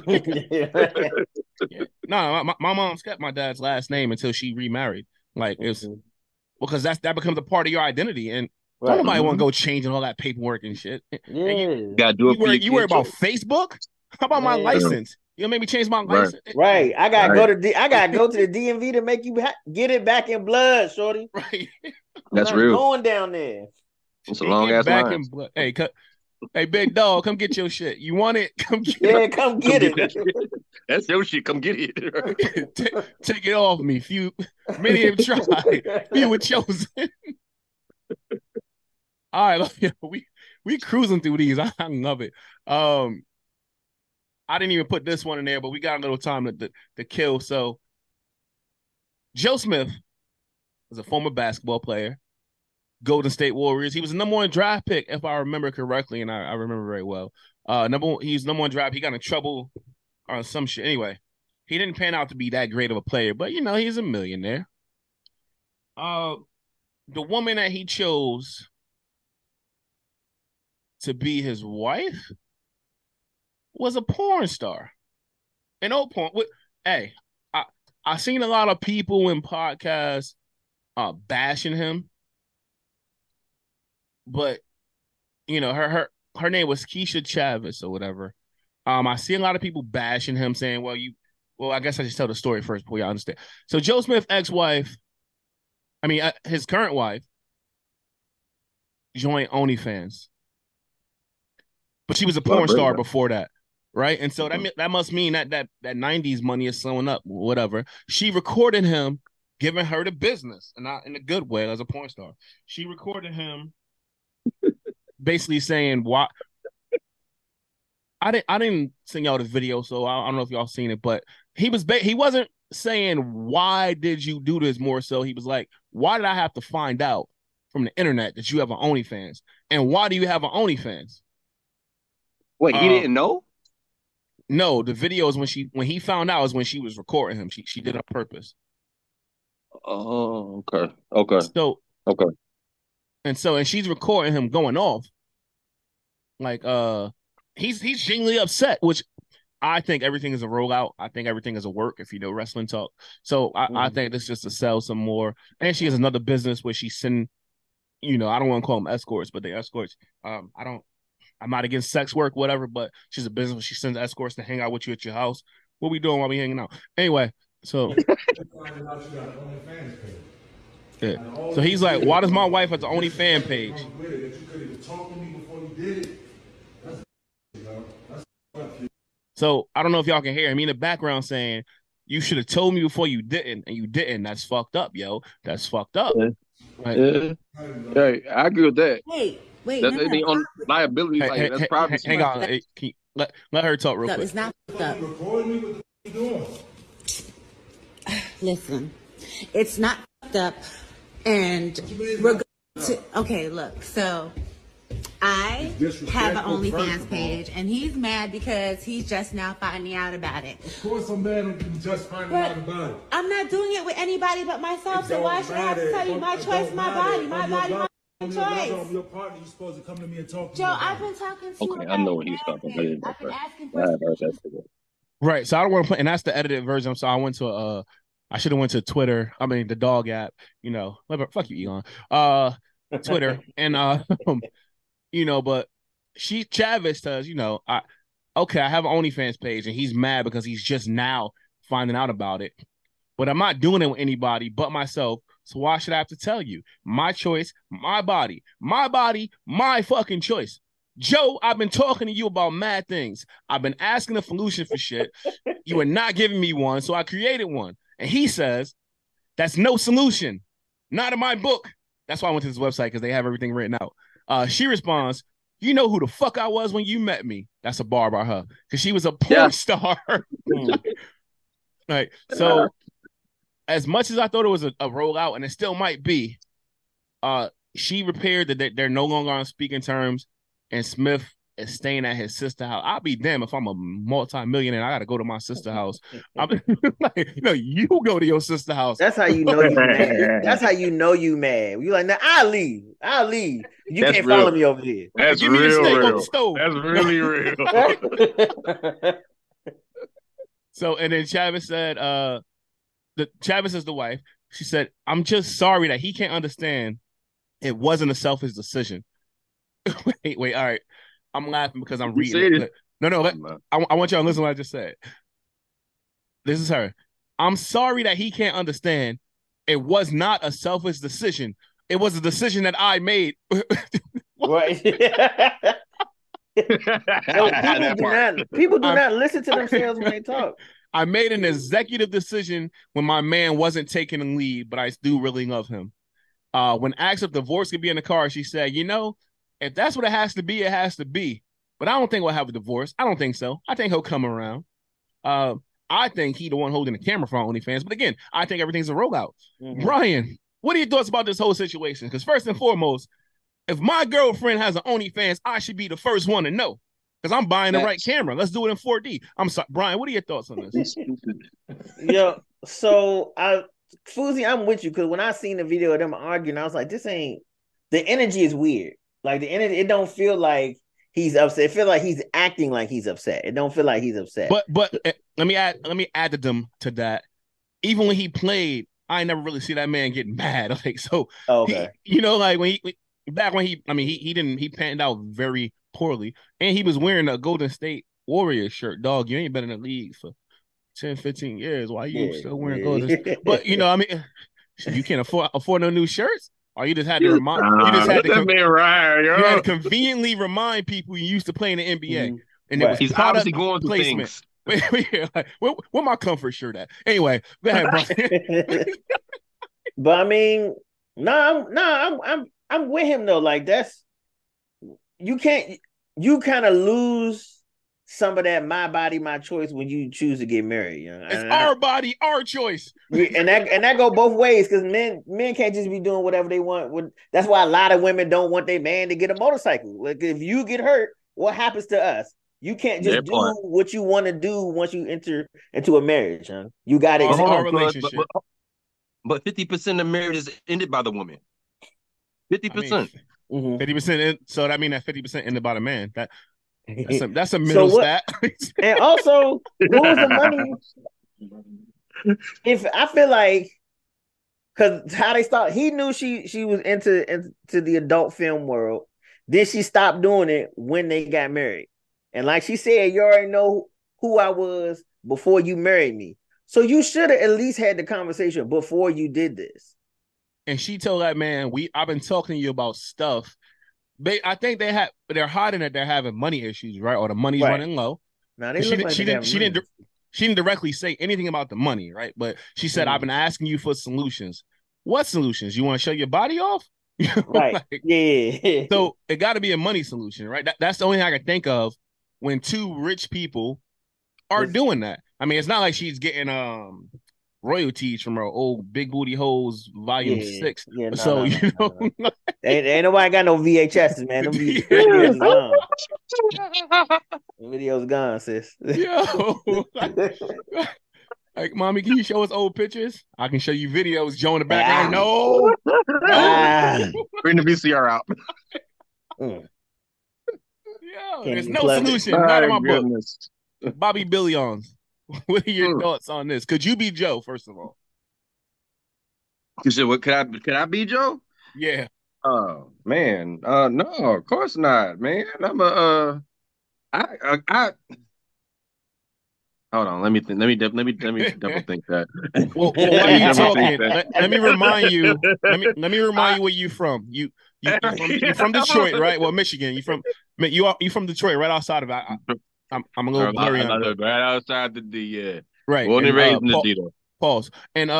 S3: No, my mom's kept my dad's last name until she remarried. Like, it's because that becomes a part of your identity. And don't nobody want to go changing all that paperwork and shit.
S4: Yeah.
S3: And
S6: gotta do it.
S3: you worry about Facebook? How about my license? You make me change my license.
S4: Right. I gotta go to the DMV to make you get it back in blood, shorty.
S3: Right.
S6: That's real.
S4: Going down there.
S6: It's a long ass line.
S3: Hey, big dog, come get your shit. You want it? Come get
S4: it. Come get it.
S6: That's your shit. Come get it.
S3: Take it off me. Many have tried. Few were chosen. All right, we cruising through these. I love it. I didn't even put this one in there, but we got a little time to kill. So, Joe Smith was a former basketball player. Golden State Warriors. He was the number one draft pick, if I remember correctly, and I remember very well. He's number one draft. He got in trouble on some shit. Anyway, he didn't pan out to be that great of a player, but he's a millionaire. The woman that he chose to be his wife was a porn star. An old porn. Hey, I seen a lot of people in podcasts bashing him. But, her name was Keisha Chavez or whatever. I see a lot of people bashing him, saying, well, I guess I just tell the story first before y'all understand. So Joe Smith's ex-wife, his current wife, joined OnlyFans. But she was a porn star before that, right? And so that must mean that 90s money is slowing up, whatever. She recorded him giving her the business, and not in a good way as a porn star. She recorded him basically saying, "Why?" I didn't send y'all the video, so I don't know if y'all seen it, but he wasn't saying, "Why did you do this?" More so, he was like, "Why did I have to find out from the internet that you have an OnlyFans, and why do you have an OnlyFans?"
S6: Wait, he didn't know?
S3: No, the video is when he found out is when she was recording him. She did it on purpose.
S6: Oh, okay.
S3: So
S6: okay.
S3: And she's recording him going off. Like, he's genuinely upset, which I think everything is a rollout. I think everything is a work, if you know wrestling talk. So I think this is just to sell some more. And she has another business where she's sending, I don't want to call them escorts, but they escorts. I'm not against sex work, whatever, but she's a business where she sends escorts to hang out with you at your house. What we doing while we hanging out? Anyway, so yeah. So he's like, why does my wife have the OnlyFans page? So I don't know if y'all can hear me in the background saying, you should have told me before you didn't, and you didn't. That's fucked up, yo. That's fucked up.
S5: Yeah.
S3: Like,
S5: Yeah. Hey, I agree with that.
S8: Wait,
S5: That's
S8: no,
S5: they on liability, like that's privacy.
S3: hang on. Hey, can you let her talk real quick.
S8: it's not fucked up. Listen, it's not fucked up, and we're going to. Okay, look. So I have an OnlyFans page, and he's mad because he's just now finding out about it.
S9: Of course, I'm mad I'm just finding out about it.
S8: I'm not doing it with anybody but myself, so why should I have to tell you my choice, my body, my choice?
S9: Your partner, you're supposed to come to me and talk to
S8: Joe,
S9: me.
S8: I've been talking to you.
S5: Okay, I know what he's talking about.
S8: I've been asking for.
S3: Right. So I don't want to play, and that's the edited version. So I went to I should have went to Twitter. I mean the dog app, you know. Fuck you, Elon. Twitter. And you know, but Chavez says, you know, I have an OnlyFans page, and he's mad because he's just now finding out about it. But I'm not doing it with anybody but myself. So why should I have to tell you? My choice, my body, my fucking choice. Joe, I've been talking to you about mad things. I've been asking a solution for shit. You are not giving me one, so I created one. And he says, that's no solution. Not in my book. That's why I went to this website, because they have everything written out. She responds, you know who the fuck I was when you met me. That's a bar by her, because she was a porn star. Right. So as much as I thought it was a rollout, and it still might be, she repaired that they're no longer on speaking terms, and Smith is staying at his sister house. I'll be damned if I'm a multi-millionaire. I got to go to my sister house. I'm like, no, you go to your sister house.
S4: That's how you know you mad. That's how you know you mad. You like, now I'll leave. You can't follow me over here.
S5: That's
S3: Give me a steak
S5: real.
S3: on the stove.
S5: That's really real.
S3: So, and then Chavez said, Chavez is the wife. She said, I'm just sorry that he can't understand it wasn't a selfish decision. wait, all right. I'm laughing because I'm reading it. No, I want y'all to listen to what I just said. This is her. I'm sorry that he can't understand. It was not a selfish decision. It was a decision that I made.
S4: Right. People do not listen to themselves when they talk.
S3: I made an executive decision when my man wasn't taking the lead, but I do really love him. When asked if divorce could be in the car, she said, you know, if that's what it has to be, it has to be. But I don't think we'll have a divorce. I don't think so. I think he'll come around. I think he the one holding the camera for OnlyFans. But again, I think everything's a rollout. Mm-hmm. Brian, what are your thoughts about this whole situation? Because first and foremost, if my girlfriend has an OnlyFans, I should be the first one to know. Because I'm buying the right camera. Let's do it in 4D. I'm sorry, Brian, what are your thoughts on this?
S4: Yeah, so Fousey, I'm with you, because when I seen the video of them arguing, I was like, the energy is weird. Like the energy, it don't feel like he's upset. It feels like he's acting like he's upset. It don't feel like he's upset.
S3: But let me add to them to that. Even when he played, I never really see that man getting mad. Like, so
S4: okay,
S3: he he panned out very poorly, and he was wearing a Golden State Warriors shirt. Dog, you ain't been in the league for 10, 15 years. Why you still wearing Golden State? But you know, I mean, you can't afford no new shirts. Or you just had to remind you had to conveniently remind people you used to play in the NBA. Mm-hmm. And it was
S6: he's obviously going through things.
S3: Where my comfort shirt at? Anyway, go ahead, Brian.
S4: But I mean, I'm with him though. Like you kind of lose some of that my body, my choice when you choose to get married. You know?
S3: It's our body, our choice.
S4: And that go both ways, because men can't just be doing whatever they want. That's why a lot of women don't want their man to get a motorcycle. Like if you get hurt, what happens to us? You can't just do what you want to do once you enter into a marriage, huh? You got it.
S3: Our relationship.
S6: But 50% of marriages ended by the woman. 50%.
S3: 50%. So that means that 50% ended by the man. That's a middle stat.
S4: And also, what was the money? If I feel like, because how they start, he knew she was into the adult film world. Then she stopped doing it when they got married. And like she said, you already know who I was before you married me. So you should have at least had the conversation before you did this.
S3: And she told that man, I've been talking to you about stuff. I think they're hiding that they're having money issues, right? Or the money's running low.
S4: Now they look like
S3: she didn't directly say anything about the money, right? But she said, "I've been asking you for solutions. What solutions? You want to show your body off?"
S4: Right.
S3: Like,
S4: yeah.
S3: So it got to be a money solution, right? That's the only thing I can think of when two rich people are doing that. I mean, it's not like she's getting royalties from her old Big Booty Hoes Volume 6.
S4: Yeah,
S3: so you know,
S4: ain't nobody got no VHSs, man. Them videos gone. The video's gone, sis.
S3: Yo, like, mommy, can you show us old pictures? I can show you videos. Joe in the background. No.
S5: Bring the VCR out.
S3: Yeah, there's no solution. Not in my goodness. Book. Bobby Billions. What are your thoughts on this? Could you be Joe, first of all?
S6: You said, "What could I be Joe?"
S3: Yeah.
S6: Oh man, no, of course not, man. I'm a I hold on. Let me double think that.
S3: Well, while you talking, let me remind you. Let me remind you where you from. You from Detroit, right? Well, Michigan. You from Detroit, right outside of it. I'm a little blurry on that.
S6: Right outside the
S3: right.
S6: Born and raised in the Dito.
S3: Pause. And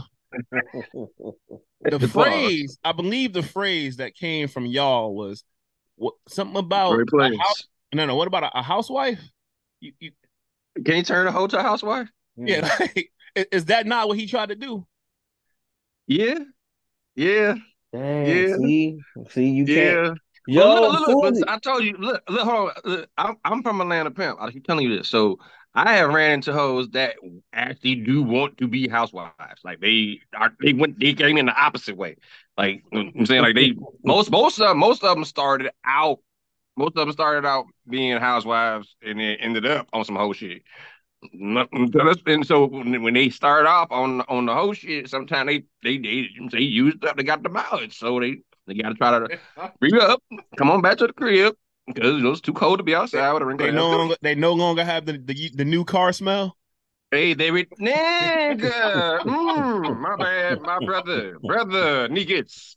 S3: the phrase, I believe the phrase that came from y'all was something about a house. No. What about a housewife? You
S6: can he turn a hoe to a housewife?
S3: Yeah, like, is that not what he tried to do?
S6: Yeah.
S4: Dang,
S6: yeah.
S4: See, you can't.
S6: Yo, look, I told you. Look, hold on. I'm from Atlanta, pimp. I keep telling you this. So I have ran into hoes that actually do want to be housewives. Like they came in the opposite way. Like I'm saying, like most of them started out being housewives and then ended up on some whole shit. And so when they start off on the whole shit, sometimes they used up, they got the mileage, so they got to try to re up, come on back to the crib because it's too cold to be outside with a ring.
S3: They no longer have the new car smell.
S6: Hey, nigga, my bad, my brother, Nikus.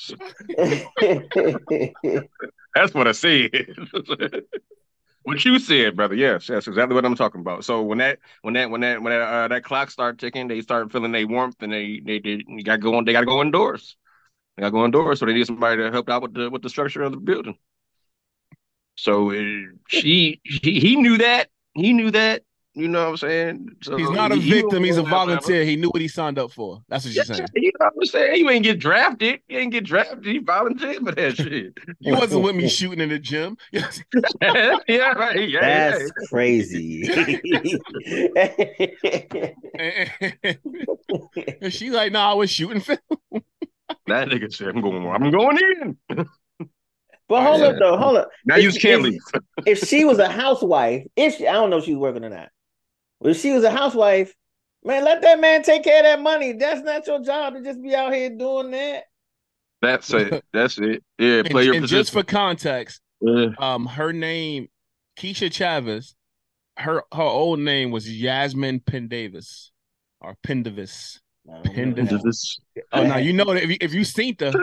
S6: That's what I said. What you said, brother. Yes, that's exactly what I'm talking about. So when that clock start ticking, they start feeling their warmth, and they got to go on. They got to go indoors. They got to go indoors, so they need somebody to help out with the structure of the building. So he knew that. He knew that. You know what I'm saying? So
S3: he's not a victim. He's a volunteer. He knew what he signed up for. That's what you're saying.
S6: You know what I'm saying? You ain't get drafted. You ain't get drafted. He volunteered for that shit.
S3: You wasn't with me shooting in the gym.
S6: Yeah, right. Yeah,
S4: that's crazy.
S3: And she like, I was shooting film.
S6: That nigga said, I'm going in.
S4: But hold up.
S6: Now you can't leave.
S4: If she was a housewife, I don't know if she's working or not. But if she was a housewife, man, let that man take care of that money. That's not your job to just be out here doing that.
S6: That's it. Yeah, play your position.
S3: Just for context, her name, Keisha Chavez, her old name was Yasmin Pendavis or Pendavis.
S6: Pendavis.
S3: Oh no, you know that if you seen her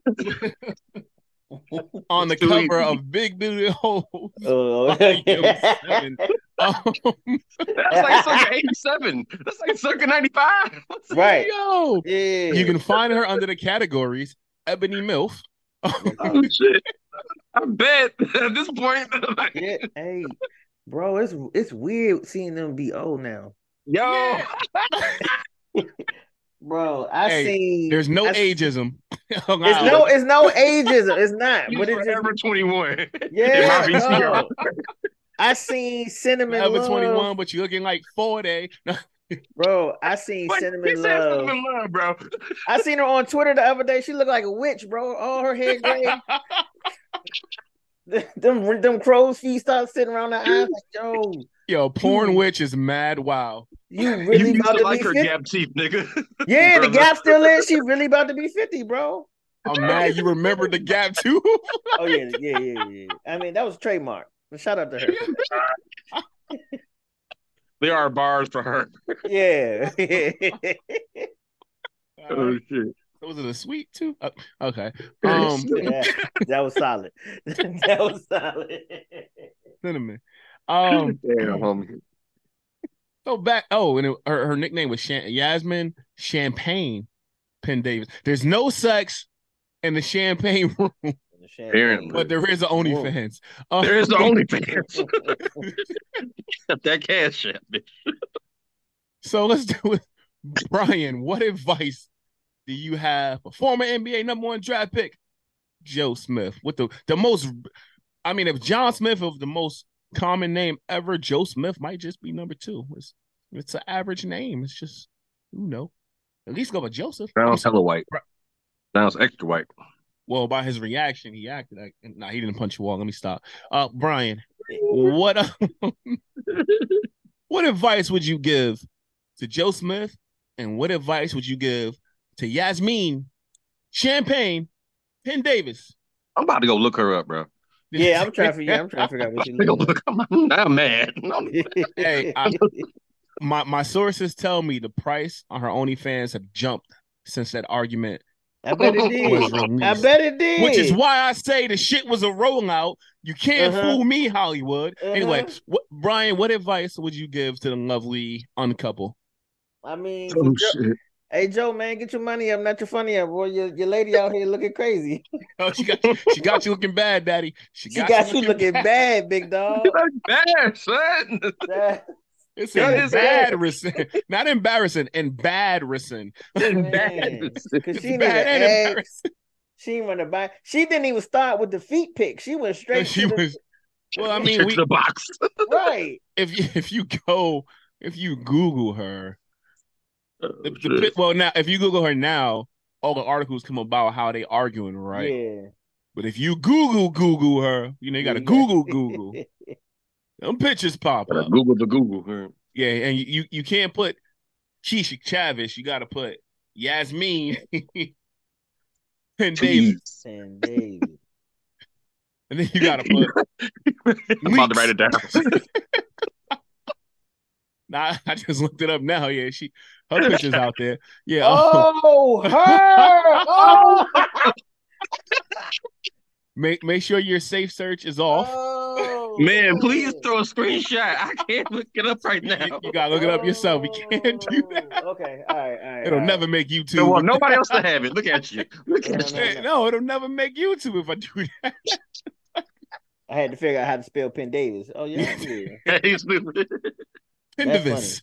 S3: on the cover of Big Booty Hoes.
S6: That's like circa 87. That's like circa 95.
S4: Right.
S3: Yo.
S4: Yeah.
S3: You can find her under the categories Ebony MILF.
S6: Oh shit. I bet at this point.
S4: Yeah. Hey, bro, it's weird seeing them be old now.
S6: Yo.
S4: Yeah. Bro,
S3: there's no ageism.
S4: It's no ageism. It's not.
S6: But it's forever 21.
S4: Yeah. No. I seen Cinnamon Love.
S3: 21, but you're looking like 40.
S4: Bro, I seen Cinnamon Love.
S6: Cinnamon Love, bro.
S4: I seen her on Twitter the other day. She looked like a witch, bro. All her hair gray. them crow's feet start sitting around her eyes like,
S3: yo, porn witch is mad. Wow.
S4: You really about to
S6: like
S4: be
S6: her
S4: 50?
S6: gap teeth, nigga.
S4: Yeah, the gap still is. She really about to be 50, bro.
S3: I'm mad you remember the gap too.
S4: Oh yeah. I mean, that was trademark. But shout out to her.
S6: There are bars for her.
S4: Yeah.
S6: Oh shit.
S3: Was it a sweet too? Okay.
S4: Yeah, that was solid. That was solid.
S3: Cinnamon.
S6: Damn, homie.
S3: So back. Oh, and her nickname was Yasmin Champagne Penn Davis. There's no sex in the champagne room,
S6: Apparently.
S3: but there is an OnlyFans.
S6: There is the OnlyFans. That cash shit, bitch.
S3: So let's do it. Brian, what advice do you have for former NBA #1 draft pick Joe Smith? With the most, I mean, if John Smith is the most common name ever, Joe Smith might just be number 2. It's an average name. It's just, at least go with Joseph.
S6: Sounds hella white. Sounds extra white.
S3: Well, by his reaction, he acted like, nah, he didn't punch a wall. Let me stop. Brian, what advice would you give to Joe Smith, and what advice would you give to Yasmin Champagne Penn Davis?
S6: I'm about to go look her up, bro.
S4: Yeah, I'm trying to figure out what you
S6: look. I'm mad.
S3: Hey, my sources tell me the price on her OnlyFans have jumped since that argument.
S4: I bet it did. I bet it did.
S3: Which is why I say the shit was a rollout. You can't fool me, Hollywood. Anyway, Brian, what advice would you give to the lovely uncouple?
S4: I mean, hey Joe, man, get your money up, not your funny up, boy. Your lady out here looking crazy.
S3: Oh, she got you looking bad, Daddy. She
S4: got you looking bad, big dog.
S6: Bad, son.
S3: It's embarrassing, not embarrassing, embarrassing.
S4: Because she bad she went to buy. She didn't even start with the feet pick. She went straight.
S3: Well, I mean,
S6: the box,
S4: right?
S3: If you Google her. Now if you Google her now, all the articles come about how they arguing, right?
S4: Yeah.
S3: But if you Google her, you got to Google. Them pictures pop up.
S6: Google the Google.
S3: Yeah, and you can't put Keisha Chavez. You got to put Yasmin and Davis. And then you got to put.
S6: I'm about to write it down.
S3: Nah, I just looked it up now. Yeah, her picture's out there. Yeah.
S4: Oh, her. Oh.
S3: Make sure your safe search is off.
S4: Oh,
S6: man, please throw a screenshot. I can't look it up right now.
S3: You gotta look it up yourself. We can't do that.
S4: Okay, all right.
S3: It'll never make YouTube.
S6: No, nobody else to have it. Look at you.
S3: No, it'll never make YouTube if I do that.
S4: I had to figure out how to spell Penn Davis. Oh yeah.
S3: Pendavis.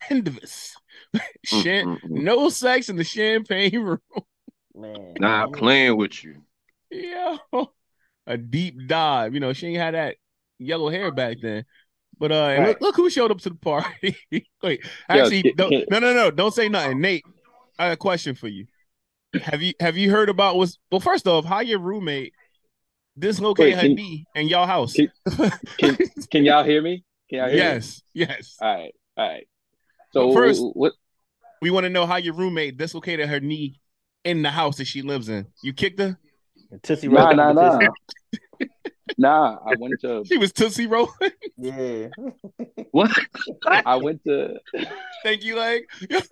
S3: No sex in the champagne room.
S4: Man,
S6: not playing with you.
S3: Yeah, a deep dive. She ain't had that yellow hair back then. But right. look who showed up to the party. Wait, actually, no, don't say nothing, Nate. I got a question for you. Have you heard about well? First off, how your roommate dislocated her knee in y'all house?
S10: Can y'all hear me? Can y'all hear me?
S3: Yes.
S10: All right. So
S3: first,
S10: what?
S3: We want to know how your roommate dislocated her knee in the house that she lives in. You kicked her?
S4: Tootsie
S10: Roll. Nah. I went to.
S3: She was Tootsie rolling.
S4: Yeah.
S10: What? I went to.
S3: Thank you, like.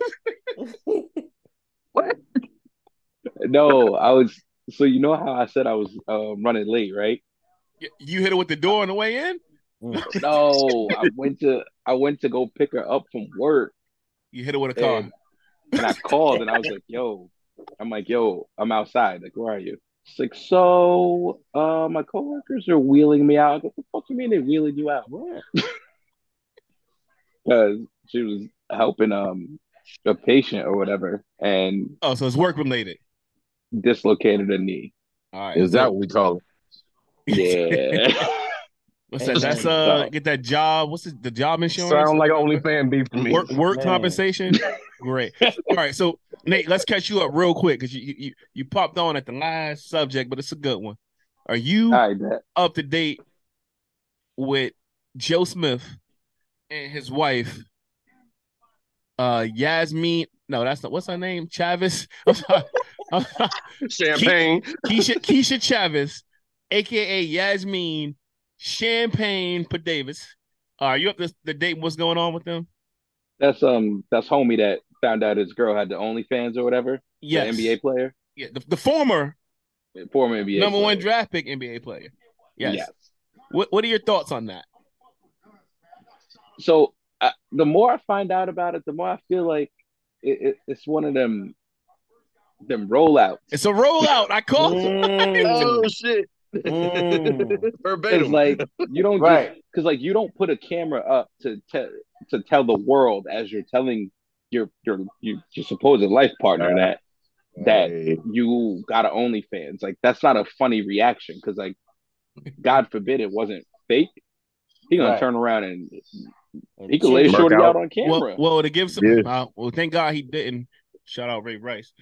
S10: What? No, I was. So you know how I said I was running late, right?
S3: You hit her with the door on the way in?
S10: No, I went to go pick her up from work.
S3: You hit her with a car.
S10: And I called and I was like, yo, I'm outside. Like, where are you? It's like, so my coworkers are wheeling me out. What the fuck you mean they're wheeling you out? Because she was helping a patient or whatever, and
S3: so it's work related.
S10: Dislocated a knee.
S3: All right,
S6: is that what we call it?
S10: Yeah.
S3: What's that? That's get that job. What's the job insurance?
S6: Sound like OnlyFans beef to me.
S3: Work compensation. Great. All right, so Nate, let's catch you up real quick because you popped on at the last subject, but it's a good one. Are you up to date with Joe Smith and his wife, Yasmin? No, that's not. What's her name? Chavez. I'm sorry.
S6: Champagne.
S3: Keisha Chavez, aka Yasmin Champagne Penn Davis. Are you up to the date? What's going on with them?
S10: That's homie that found out his girl had the OnlyFans or whatever.
S3: Yes.
S10: The NBA player.
S3: Yeah, the former
S10: NBA
S3: number
S10: player.
S3: 1 draft pick NBA player. Yes. What are your thoughts on that?
S10: So the more I find out about it, the more I feel like it's one of them rollouts.
S3: It's a rollout. I called it.
S6: Oh shit.
S10: Because
S6: Verbatim.
S10: like you don't
S4: Right.
S10: because like you don't put a camera up to tell the world as you're telling your supposed life partner that you got an OnlyFans. Like that's not a funny reaction because like God forbid it wasn't fake. He gonna turn around and he could lay shorty out on camera.
S3: Well, to give some well, thank God he didn't. Shout out Ray Rice.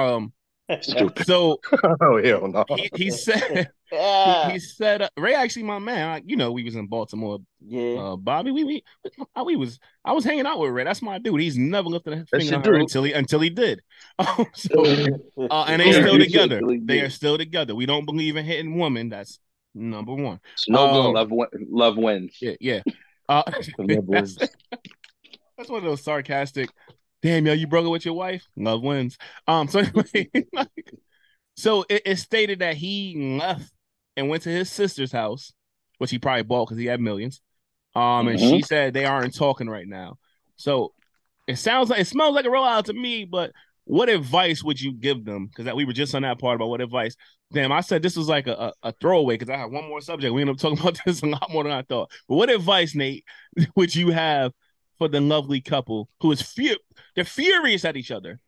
S3: So
S6: oh hell no.
S3: He said he said Ray actually my man. You know we was in Baltimore.
S4: Yeah.
S3: Bobby, I was hanging out with Ray. That's my dude. He's never lifted a finger on her until he did. And they still together. They are still together. We don't believe in hitting women. That's number one.
S10: Love wins.
S3: Yeah. That's one of those sarcastic. Damn, yo, you broke it with your wife? Love wins. So anyway, so it stated that he left and went to his sister's house, which he probably bought because he had millions. And she said they aren't talking right now. So it smells like a rollout to me. But what advice would you give them? Because we were just on that part about what advice. Damn, I said this was like a throwaway because I have one more subject. We ended up talking about this a lot more than I thought. But what advice, Nate, would you have for the lovely couple who is they're furious at each other?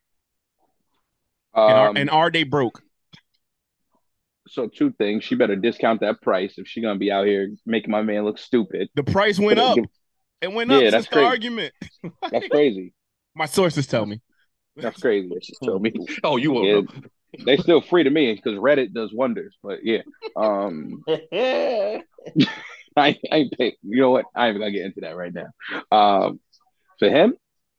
S3: And are they broke?
S10: So two things. She better discount that price if she's gonna be out here making my man look stupid.
S3: The price went up. It went up since the argument.
S10: That's crazy.
S3: My sources tell me.
S10: That's crazy.
S6: Tell me. Oh, you won't know.
S10: They still free to me because Reddit does wonders. But yeah. I ain't pay. You know what? I ain't even gonna get into that right now. For him,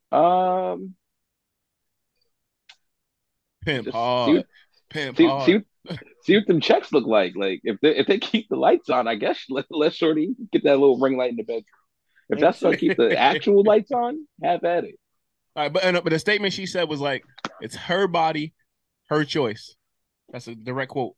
S3: pimp hard.
S10: See what them checks look like. Like if they keep the lights on, I guess let Shorty get that little ring light in the bedroom. If that's gonna keep the actual lights on, have at it.
S3: All right, but the statement she said was like, "It's her body, her choice." That's a direct quote.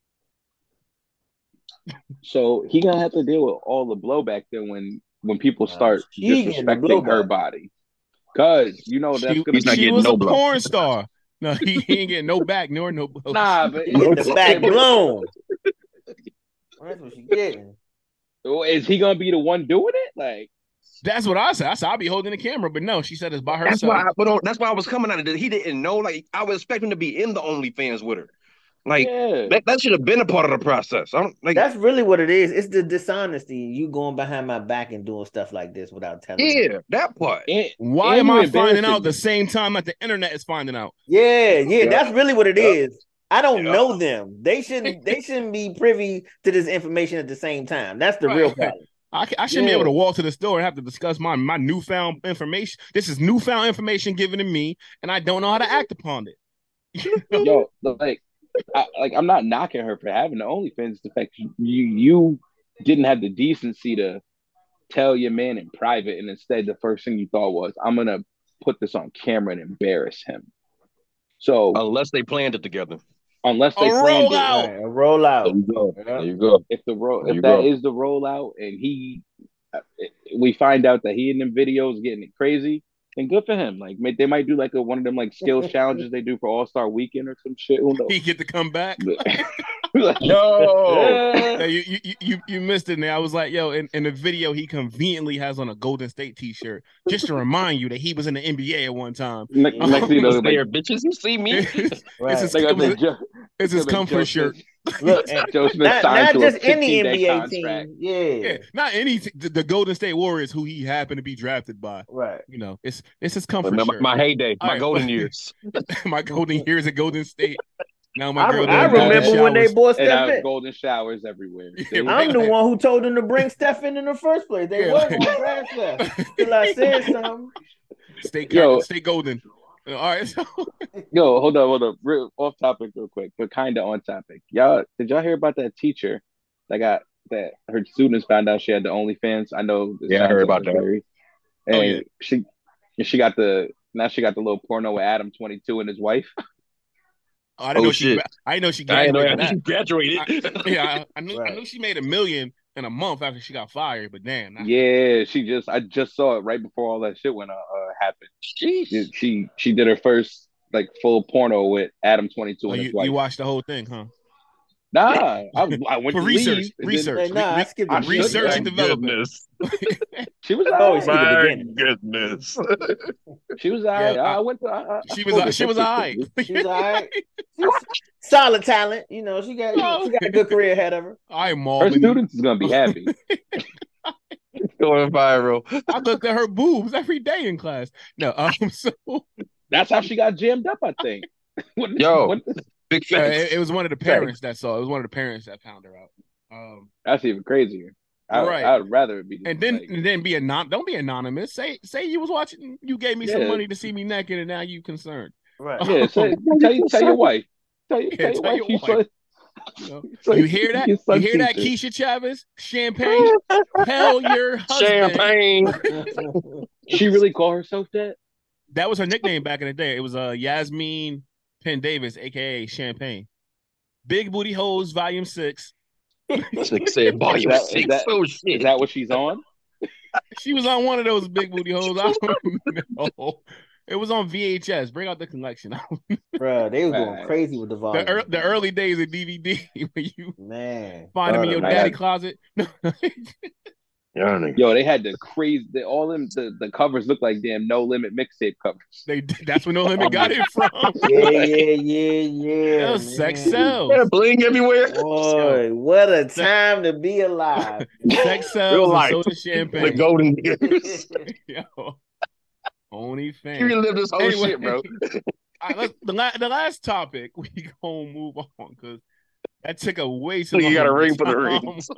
S10: So he gonna have to deal with all the blowback then when people start disrespecting her body, because you know that's gonna.
S3: She was a porn star. No, he ain't getting no back nor no blow.
S10: Nah, but
S4: the back blown. That's what she getting.
S10: Is he gonna be the one doing it? Like
S3: that's what I said. I said I'll be holding the camera, but no, she said it's by herself.
S6: That's why I was coming out of it. He didn't know. Like I was expecting to be in the OnlyFans with her. Like that should have been a part of the process.
S4: That's really what it is. It's the dishonesty. You going behind my back and doing stuff like this without telling me.
S6: Yeah, that part.
S3: Why am I finding out the same time that the internet is finding out?
S4: Yeah. That's really what it is. I don't know them. They shouldn't be privy to this information at the same time. That's the real problem.
S3: I shouldn't be able to walk to the store and have to discuss my newfound information. This is newfound information given to me, and I don't know how to act upon it.
S10: Yo, I'm not knocking her for having the OnlyFans. The fact you didn't have the decency to tell your man in private, and instead the first thing you thought was, "I'm gonna put this on camera and embarrass him." So
S6: unless they planned it together,
S10: unless they planned it,
S4: a rollout.
S6: There you go.
S10: If that is the rollout, and we find out that he in them videos getting it crazy, then good for him. Like they might do like one of them like skills challenges they do for All-Star Weekend or some shit. Who knows?
S3: He get to come back.
S10: No,
S3: you missed it, man. I was like, yo, in the video, he conveniently has on a Golden State T-shirt just to remind you that he was in the NBA at one time.
S10: Next thing you know,
S6: bitches, you see me?
S3: It's his comfort shirt.
S4: Look, not just any NBA team. Yeah,
S3: not any. The Golden State Warriors, who he happened to be drafted by.
S4: Right.
S3: You know, it's his comfort shirt.
S6: My heyday, my golden years,
S3: my golden years at Golden State. Now
S4: I remember when they bought Steph.
S10: Golden showers everywhere.
S4: I'm the one who told them to bring Steph in the first place. They wasn't on draft Steph till I said something.
S3: Stay golden. All right.
S10: Yo, hold on. Real off topic, real quick, but kind of on topic. Did y'all hear about that teacher that her students found out she had the OnlyFans? I know.
S6: Yeah, I heard about that.
S10: And she got the little porno with Adam 22 and his wife.
S3: I didn't know she. I didn't know she graduated.
S6: She graduated.
S3: Yeah, I knew she made $1 million in a month after she got fired. But damn,
S10: Yeah, I just saw it right before all that shit went happened. She did her first like full porno with Adam 22 and his wife.
S3: You watched the whole thing, huh?
S10: Nah, I went
S3: for
S10: to
S3: research.
S10: leave,
S3: Research.
S4: I skipped the
S3: research and development.
S10: She was
S4: always see the
S5: My
S4: beginning.
S5: goodness.
S10: She was all right. I went to.
S3: She was all right.
S4: She was all right. Solid talent. You know, she got a good career ahead of her.
S3: I'm
S10: Her students is gonna be happy.
S5: Going viral.
S3: I looked at her boobs every day in class. No, so
S10: that's how she got jammed up, I think.
S5: Big fan.
S3: It was one of the parents that saw. It was one of the parents that found her out.
S10: That's even crazier. I'd rather it be.
S3: And then be don't be anonymous. Say you was watching. You gave me some money to see me naked, and now you concerned.
S10: Right. Yeah. Tell your wife. Tell your wife.
S3: You hear that? You hear that, Keisha Chavez? Champagne. Tell your husband.
S5: Champagne.
S10: She really called herself that?
S3: That was her nickname back in the day. It was Yasmin Penn Davis, aka Champagne. Big Booty Hoes, Volume 6.
S5: Said Volume 6.
S10: Is that what she's on?
S3: She was on one of those Big Booty Hoes. I don't know. It was on VHS. Bring out the collection.
S4: Bro, they were going crazy with the volume.
S3: The early days of DVD when you find them in your daddy closet.
S10: Yo, they had all them the covers look like damn No Limit mixtape covers.
S3: That's where No Limit got it from.
S4: Yeah.
S3: That was sex sells.
S5: Yeah, bling everywhere.
S4: Boy, what a time to be alive.
S3: Sex sells and soda champagne.
S5: The golden years.
S3: Yo. OnlyFans.
S5: You relived this whole shit, bro.
S3: The last topic, we gonna move on because that took a way too long.
S5: You got a ring for the rings.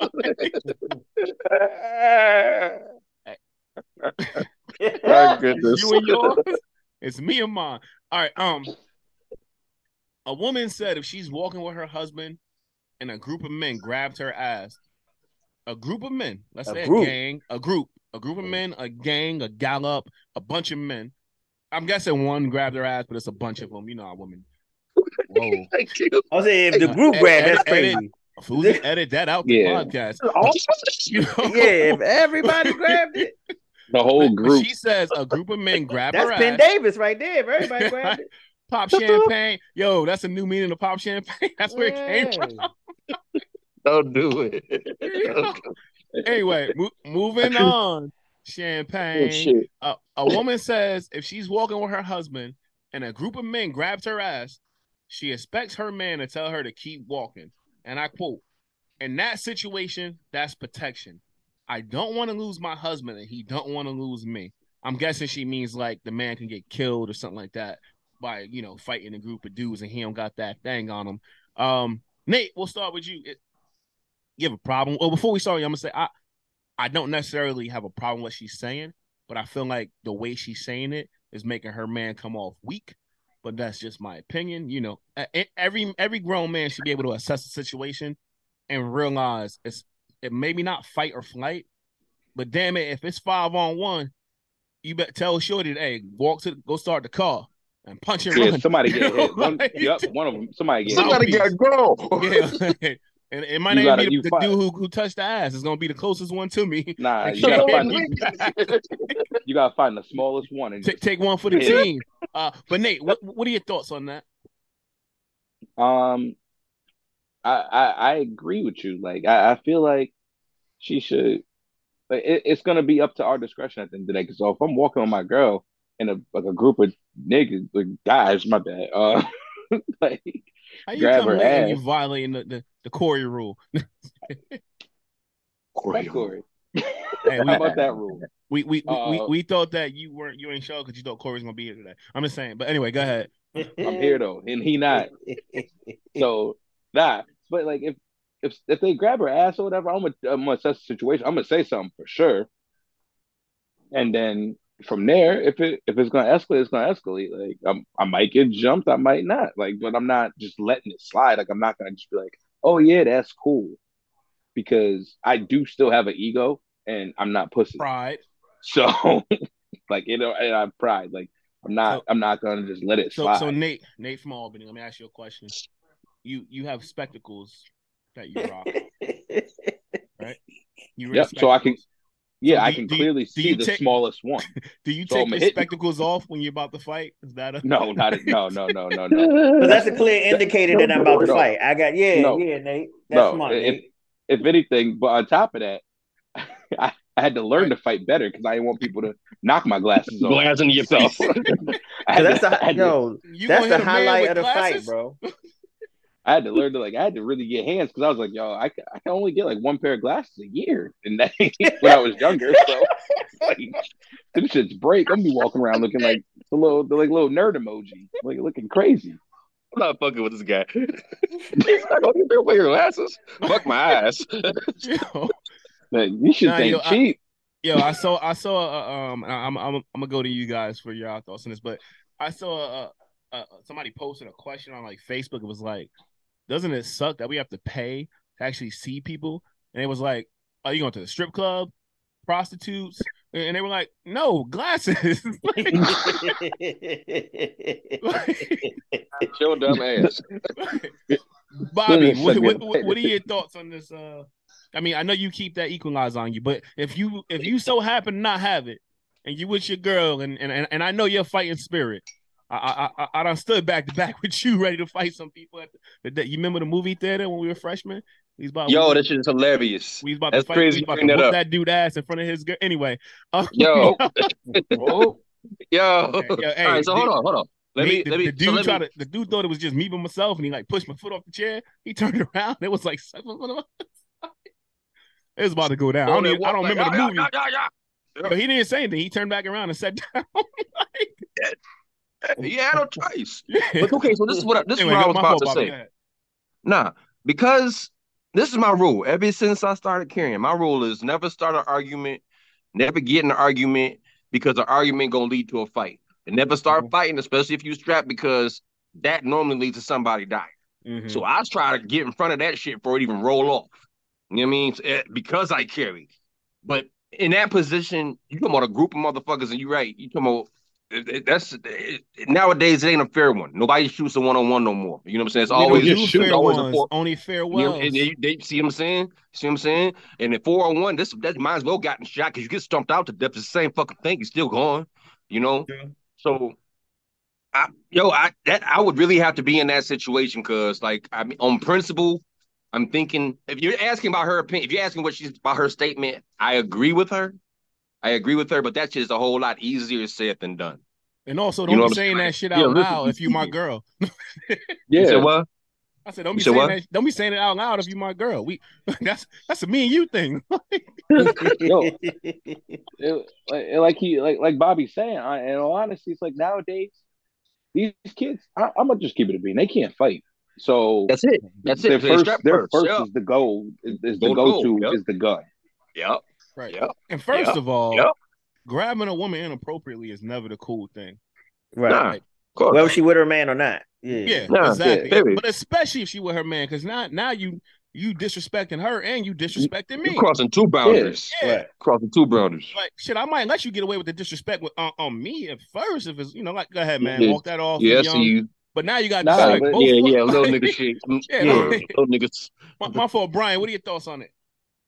S5: My goodness.
S3: You and yours? It's me and mine. All right. A woman said if she's walking with her husband and a group of men grabbed her ass, a group of men, let's say a gang, a group of men, a gang, a gallop, a bunch of men. I'm guessing one grabbed her ass, but it's a bunch of them. You know how women. Whoa.
S4: Thank you. I was saying if the group grab, that's crazy.
S3: Fuzi, edit that out the podcast.
S4: You know? Yeah, if everybody grabbed it.
S10: The whole group.
S3: She says a group of men grabbed her ass.
S4: That's Penn Davis right there. If everybody grabbed it.
S3: Pop champagne. Yo, that's a new meaning of pop champagne. That's where it came from.
S5: Don't do it.
S3: Anyway, moving on. Champagne. A woman says if she's walking with her husband and a group of men grabs her ass, she expects her man to tell her to keep walking. And I quote, "In that situation, that's protection. I don't want to lose my husband and he don't want to lose me." I'm guessing she means like the man can get killed or something like that by, fighting a group of dudes and he don't got that thing on him. Nate, we'll start with you. You have a problem? Well, before we start, I'm going to say I don't necessarily have a problem with what she's saying, but I feel like the way she's saying it is making her man come off weak. But that's just my opinion. Every grown man should be able to assess the situation and realize it maybe not fight or flight, but damn it, if it's 5-on-1, you better tell Shorty, hey, go start the car and punch and run.
S10: Somebody get hit. One of them. Somebody
S5: got go.
S3: Yeah. And it might not be the dude who touched the ass. It's gonna be the closest one to me.
S10: Nah, you gotta find the smallest one and
S3: take one for the team. But Nate, what are your thoughts on that?
S10: I agree with you. Like I feel like she should. Like it's gonna be up to our discretion at the end of the day. Because if I'm walking with my girl in a group of niggas, like guys, my bad. Like
S3: how you
S10: grab
S3: come
S10: her
S3: late and
S10: ass.
S3: you violating the Corey rule?
S10: Corey.
S3: Hey,
S10: How about that rule?
S3: We thought that you ain't sure because you thought Corey's gonna be here today. I'm just saying. But anyway, go ahead.
S10: I'm here though, and he not. So but like if they grab her ass or whatever, I'm gonna assess the situation. I'm gonna say something for sure, and then from there, if it's gonna escalate, it's gonna escalate. Like I might get jumped, I might not. Like, but I'm not just letting it slide. Like I'm not gonna just be like, oh yeah, that's cool, because I do still have an ego and I'm not pussy.
S3: Pride.
S10: So like and I have pride. Like I'm not gonna just let it slide.
S3: So Nate from Albany, let me ask you a question. You have spectacles that you rock, right? You
S10: Yep. So I can. Yeah,
S3: So
S10: I can clearly see the smallest one.
S3: Do you
S10: So
S3: take
S10: I'm
S3: your
S10: hitting.
S3: spectacles off when you're about to fight? Is that a
S10: No, no.
S4: But that's a clear indicator that I'm about to
S10: No.
S4: fight. I got Nate. That's smart, Nate.
S10: If anything, but on top of that, I had to learn to fight better because I didn't want people to knock my glasses off.
S6: Glass into your face.
S4: So that's the highlight of the fight, bro.
S10: I had to learn to I had to really get hands because I was like, yo, I can only get like one pair of glasses a year, and that when I was younger. So them shits break. I'm gonna be walking around looking like the little nerd emoji, like looking crazy.
S6: I'm not fucking with this guy. He's not gonna get wear your glasses. Fuck my eyes.
S10: You should think cheap.
S3: I saw. I'm gonna go to you guys for your thoughts on this, but I saw somebody posted a question on like Facebook. It was like, doesn't it suck that we have to pay to actually see people? And it was like, are you going to the strip club, prostitutes? And they were like, no, glasses.
S6: Show dumb ass.
S3: Bobby, what are your thoughts on this? I mean, I know you keep that equalizer on you, but if you so happen to not have it, and you with your girl, and I know your fighting spirit, I done stood back to back with you, ready to fight some people. You remember the movie theater when we were freshmen?
S6: That shit is hilarious.
S3: We was about
S6: That's
S3: to fight.
S6: crazy.
S3: We was about to whoop that dude ass in front of his girl. Anyway,
S6: yo.
S3: Okay,
S6: hey, all right, so hold on.
S3: The dude thought it was just me by myself, and he like pushed my foot off the chair. He turned around. It was like it was about to go down. I don't remember the movie. But he didn't say anything. He turned back around and sat down.
S6: He had no choice. But okay, so this is what I was about to say. Nah, because this is my rule. Ever since I started carrying, my rule is never start an argument, never get in an argument because an argument gonna lead to a fight. And never start fighting, especially if you strapped, because that normally leads to somebody dying. So I try to get in front of that shit before it even roll off. You know what I mean? Because I carry. But in that position, you talking about a group of motherfuckers, and you're right. You talking about nowadays it ain't a fair one. Nobody shoots a one-on-one no more. You know what I'm saying? It's always
S3: only farewells.
S6: You know, they see what I'm saying? See what I'm saying? And in 4-on-1, that might as well gotten shot because you get stumped out to death. It's the same fucking thing. You're still going. You know? Yeah. So I would really have to be in that situation because, like, I mean, on principle, I'm thinking if you're asking about her opinion, if you're asking what she's about her statement, I agree with her. But that's just a whole lot easier said than done.
S3: And also, don't be saying that shit out loud if you my girl.
S6: Yeah. So what?
S3: I said, don't be saying that. Don't be saying it out loud if you my girl. That's a me and you thing.
S10: like Bobby's saying. In all honesty, it's like nowadays these kids. I'm gonna just keep it a bean. They can't fight. So
S6: that's it.
S10: Their first is the goal. Is the go-to is the gun.
S6: Yep.
S3: Right. Yep. And first of all, grabbing a woman inappropriately is never the cool thing.
S4: Right. Nah, of course. Whether she with her man or not.
S3: Yeah, exactly. Yeah, but especially if she with her man, because now you disrespecting her and you disrespecting me.
S6: You're crossing two boundaries.
S3: Yeah. Right.
S6: Crossing two boundaries.
S3: Like shit, I might let you get away with the disrespect on me at first if it's like go ahead, man, walk that off.
S6: Yeah, see you.
S3: But now you got
S6: little nigga shit. Little niggas.
S3: My fault, Brian. What are your thoughts on it?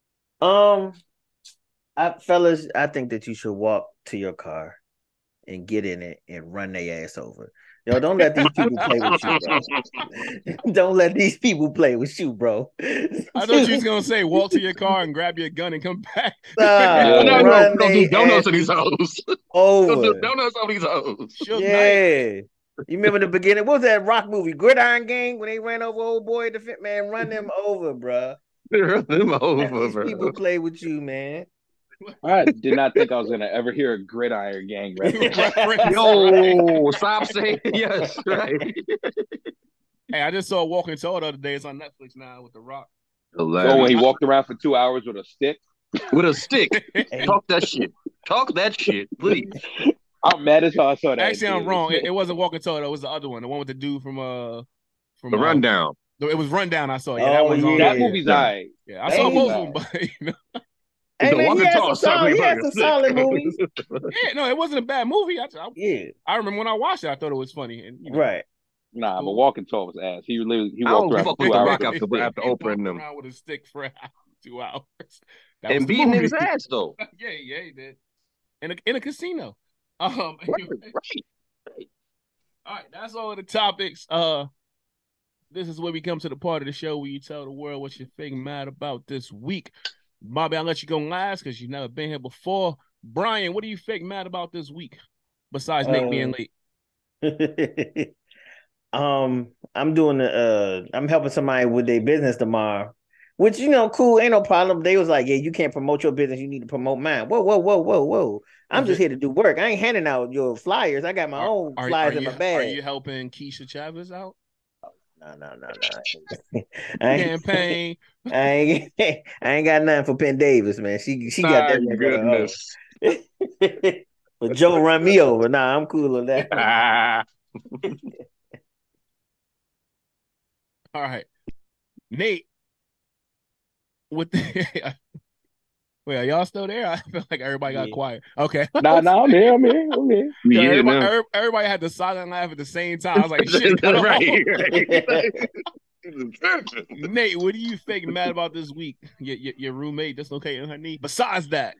S4: Fellas, I think that you should walk to your car and get in it and run their ass over. Yo, don't let these people play with you, bro. Don't let these people play with you, bro.
S3: I thought you was gonna say walk to your car and grab your gun and come back.
S6: No, don't do donuts on these hoes.
S4: Over.
S6: Don't do donuts on these hoes.
S4: Yeah. You remember the beginning? What was that rock movie, Gridiron Gang, when they ran over old boy? The fit man, run them over, bro.
S6: Run them over, bro.
S4: People play with you, man.
S10: I did not think I was gonna ever hear a Gridiron Gang reference.
S6: Yo, stop saying yes, right?
S3: Hey, I just saw Walking Tall the other day. It's on Netflix now with The Rock.
S10: Oh, when he walked around for 2 hours with a stick.
S6: With a stick. Talk that shit. Talk that shit, please.
S10: I'm mad as hell I saw that.
S3: Actually, I'm wrong. It wasn't Walking Tall. It was the other one. The one with the dude from
S6: The Rundown.
S3: It was Rundown. I saw. Yeah,
S10: that movie's alright.
S3: Yeah, I saw both of them, but
S4: Hey, man, he had some solid movies.
S3: Yeah, no, it wasn't a bad movie. I remember when I watched it, I thought it was funny. And,
S4: right.
S10: Nah, but Walking Tall was ass. He walked around for 2 hours
S6: after opening them
S3: with a stick for 2 hours. That was
S6: And
S3: the
S6: beating
S3: movie.
S6: niggas' ass though.
S3: Yeah, he did. In a casino.
S6: Right.
S3: All right, that's all of the topics. This is where we come to the part of the show where you tell the world what you're feeling mad about this week. Bobby, I'll let you go last because you've never been here before. Brian, what do you think mad about this week? Besides Nick being late.
S4: I'm doing I'm helping somebody with their business tomorrow. Which, cool, ain't no problem. They was like, yeah, you can't promote your business, you need to promote mine. Whoa. I'm just here to do work. I ain't handing out your flyers. I got my own flyers in my bag.
S3: Are you helping Keisha Chavez out?
S4: No.
S3: Campaign.
S4: I ain't got nothing for Penn Davis, man. She got that.
S6: Goodness.
S4: But Joe run me over. Nah, I'm cool on that.
S3: All right. Nate. Wait, are y'all still there? I feel like everybody got quiet. Okay.
S10: Nah, I'm here.
S3: Yeah, everybody had the silent laugh at the same time. I was like, shit.
S6: Right.
S3: Nate, what do you think mad about this week? Your roommate dislocating her knee. Besides that,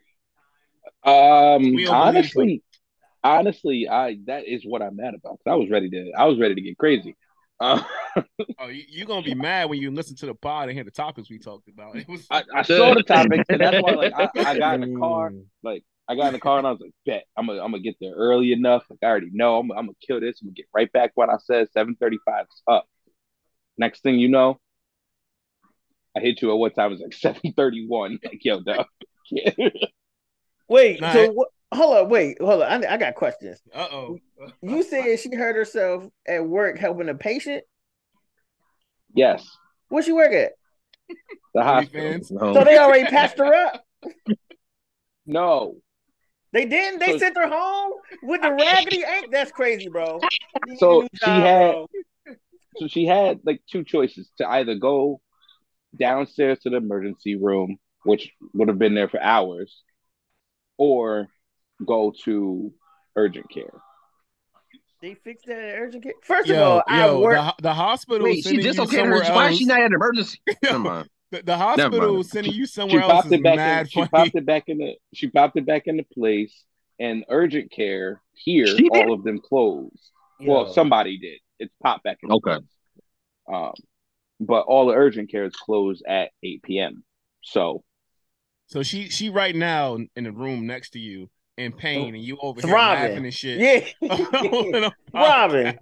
S10: honestly, that is what I'm mad about. I was ready to get crazy.
S3: You're gonna be mad when you listen to the pod and hear the topics we talked about.
S10: I saw the topics, and that's why, like, I got in the car. Like, I got in the car, and I was like, "Bet, I'm gonna get there early enough. Like, I already know I'm gonna kill this. I'm gonna get right back what I said. 7:35 is up. Next thing you know, I hit you at what time? It was like 7:31. Like, yo, dog.
S4: Wait, so hold on. I got questions.
S3: Uh-oh.
S4: You said she hurt herself at work helping a patient?
S10: Yes.
S4: Where she work at?
S10: The hospital.
S4: No. So they already patched her up?
S10: No.
S4: They didn't? They sent her home with the raggedy ankle? That's crazy, bro.
S10: So she had like two choices to either go downstairs to the emergency room, which would have been there for hours, or go to urgent care.
S4: They fixed that at urgent care? First of all,
S3: the hospital.
S6: Wait, she dislocated her. Why is she not at emergency? Come on.
S3: The hospital sending you somewhere else is mad funny.
S10: She popped it back into place, and urgent care here, all of them closed. Yo. Well, somebody did. It's popped back into place. But all the urgent care is closed at 8 p.m. So
S3: she right now in the room next to you in pain, and you over here laughing and shit.
S4: Yeah, Robin.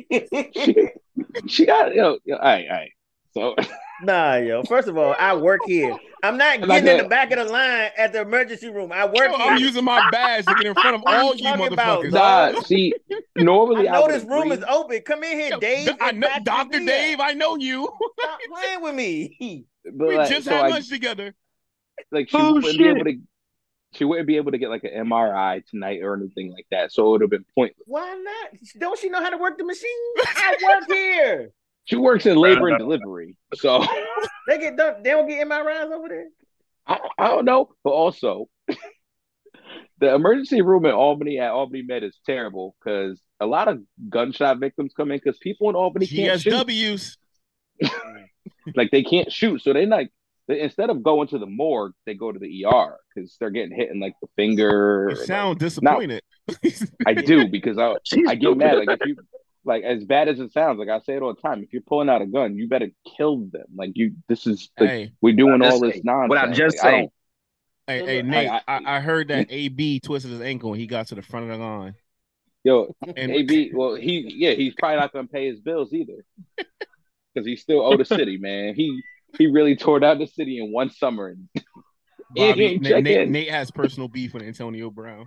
S10: she got all right. So
S4: nah, yo. First of all, I work here. I'm not getting in the back of the line at the emergency room. I work here.
S3: I'm using my badge to get in front of all you motherfuckers.
S10: Nah, see, normally
S4: I know this room is open. Come in here, Dave.
S3: I know, Dr. Dave. I know you.
S4: Stop playing with me.
S10: But
S3: we just had lunch together.
S10: Like she wouldn't be able to get like an MRI tonight or anything like that. So it would have been pointless.
S4: Why not? Don't she know how to work the machine? I work here.
S10: She works in labor and delivery, so
S4: they get done. They don't get MRIs over there.
S10: I don't know, but also the emergency room at Albany Med is terrible because a lot of gunshot victims come in because people in Albany can't shoot.
S3: GSWs.
S10: Like they can't shoot, so instead of going to the morgue, they go to the ER because they're getting hit in like the finger.
S3: You sound disappointed.
S10: I do because I get mad. Like if you. Like as bad as it sounds, like I say it all the time, if you're pulling out a gun, you better kill them. Like we're doing all this nonsense.
S6: What I just saying.
S3: Hey, Nate, I heard that AB twisted his ankle and he got to the front of the line.
S10: Yo, and AB, well, he's probably not gonna pay his bills either. Because he still owed the city, man. He really tore down the city in one summer.
S3: Bobby, Nate has personal beef with Antonio Brown.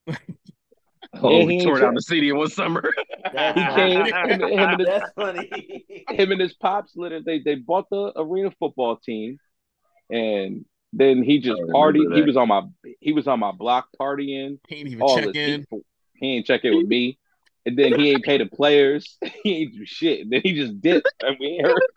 S6: He tore down the city in one summer.
S4: That's funny.
S10: Him and his pops literally they bought the arena football team, and then he just partied. He was on my block partying.
S3: He ain't even check in.
S10: He ain't check in with me, and then he ain't pay the players. He ain't do shit. And then he just dipped, and we ain't heard.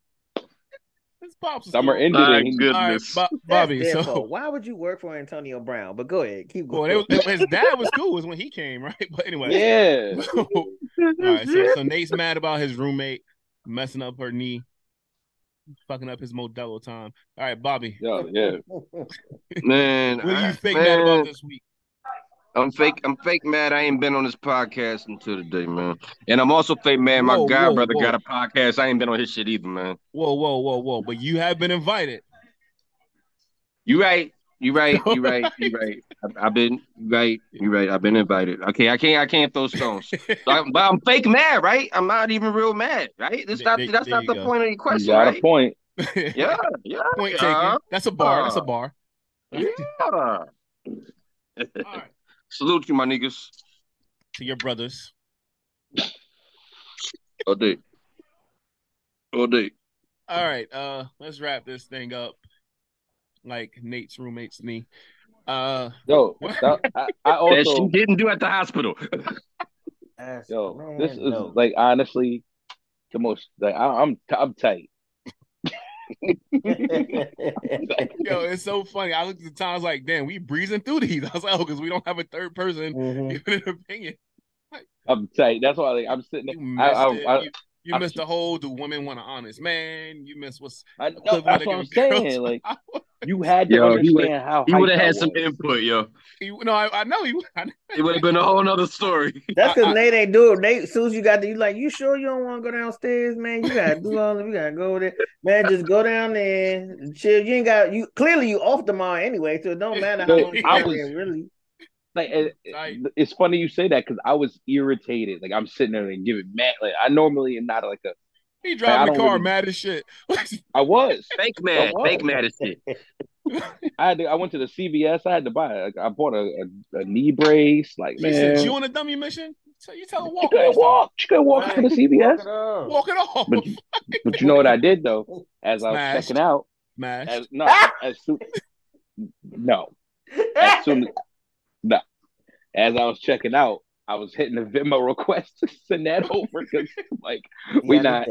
S10: Summer ended.
S6: Goodness.
S3: Right, Bobby. So
S4: why would you work for Antonio Brown? But go ahead, keep going.
S3: Well, his dad was cool. Was when he came, right? But anyway,
S10: yeah.
S3: All right. So Nate's mad about his roommate messing up her knee. Fucking up his Modelo time. All right, Bobby.
S10: Yo, yeah.
S6: Man,
S3: What are you fake
S6: man,
S3: mad about this week?
S6: I'm fake mad. I ain't been on this podcast until today, man. And I'm also fake mad. My
S3: Whoa,
S6: god
S3: whoa,
S6: brother
S3: whoa.
S6: got a podcast. I ain't been on his shit either, man.
S3: Whoa. But you have been invited.
S6: You right. I've been right. You right. I've been invited. Okay, I can't throw stones. But I'm fake mad, right? I'm not even real mad, right? That's not the point of the question,
S10: You got
S6: right?
S10: a point.
S6: Yeah.
S3: Point taken. That's a bar.
S6: Yeah.
S3: All right.
S6: Salute you, my niggas.
S3: To your brothers.
S6: All day.
S3: All right. Let's wrap this thing up. Like Nate's roommates me.
S10: Yo, I also
S6: that she didn't do at the hospital.
S10: Yo, this is like honestly the most like I'm tight.
S3: Yo, it's so funny. I looked at the time, I was like, damn, we breezing through these. I was like, oh, because we don't have a third person giving an opinion.
S10: I'm tight. That's why like, I'm sitting there.
S3: You missed the whole do women want an honest man? You missed what's
S10: that's what I'm saying. Like you had to understand how
S6: he would have had some input, yo.
S3: I know he would.
S6: It would have been a whole nother story.
S4: That's because Nate ain't do it. Nate, as soon as you got there, you like, you sure you don't want to go downstairs, man? You gotta do all that. You gotta go there, man. Just go down there, chill. You ain't got you. Clearly, you off tomorrow anyway, so it don't matter how long you really.
S10: Like it's funny you say that because I was irritated. Like I'm sitting there and giving mad. Like I normally am not like a.
S3: He driving the car mad as shit.
S10: I was
S6: fake mad as shit.
S10: I went to the CVS. I had to buy. I bought a knee brace. Like man,
S3: said you on a dummy mission? So you tell her walk.
S10: She could walk to the CVS.
S3: Walk it off.
S10: But you know what I did though? As I was checking out, as I was checking out, I was hitting the Venmo request to send that over because like we're not.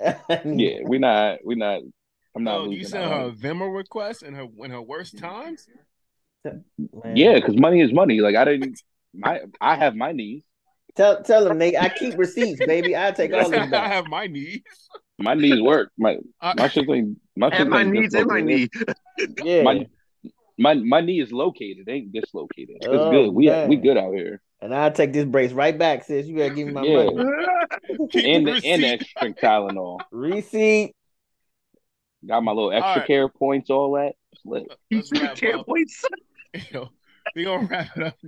S10: I'm not.
S3: You sent her a Venmo request in her worst times.
S10: Yeah, because money is money. Like I have my needs.
S4: Tell them, Nate. I keep receipts, baby. I take all of them.
S3: I have my needs.
S10: My knees work. My shit ain't. My
S6: needs and my knee.
S4: Yeah.
S10: My knee is located. It ain't dislocated. It's good. We good out here.
S4: And I'll take this brace right back, sis. You gotta give me my money.
S10: and the extra Tylenol.
S4: Receipt.
S10: Got my little extra care points, all that.
S3: Let's wrap care points. We gonna wrap it up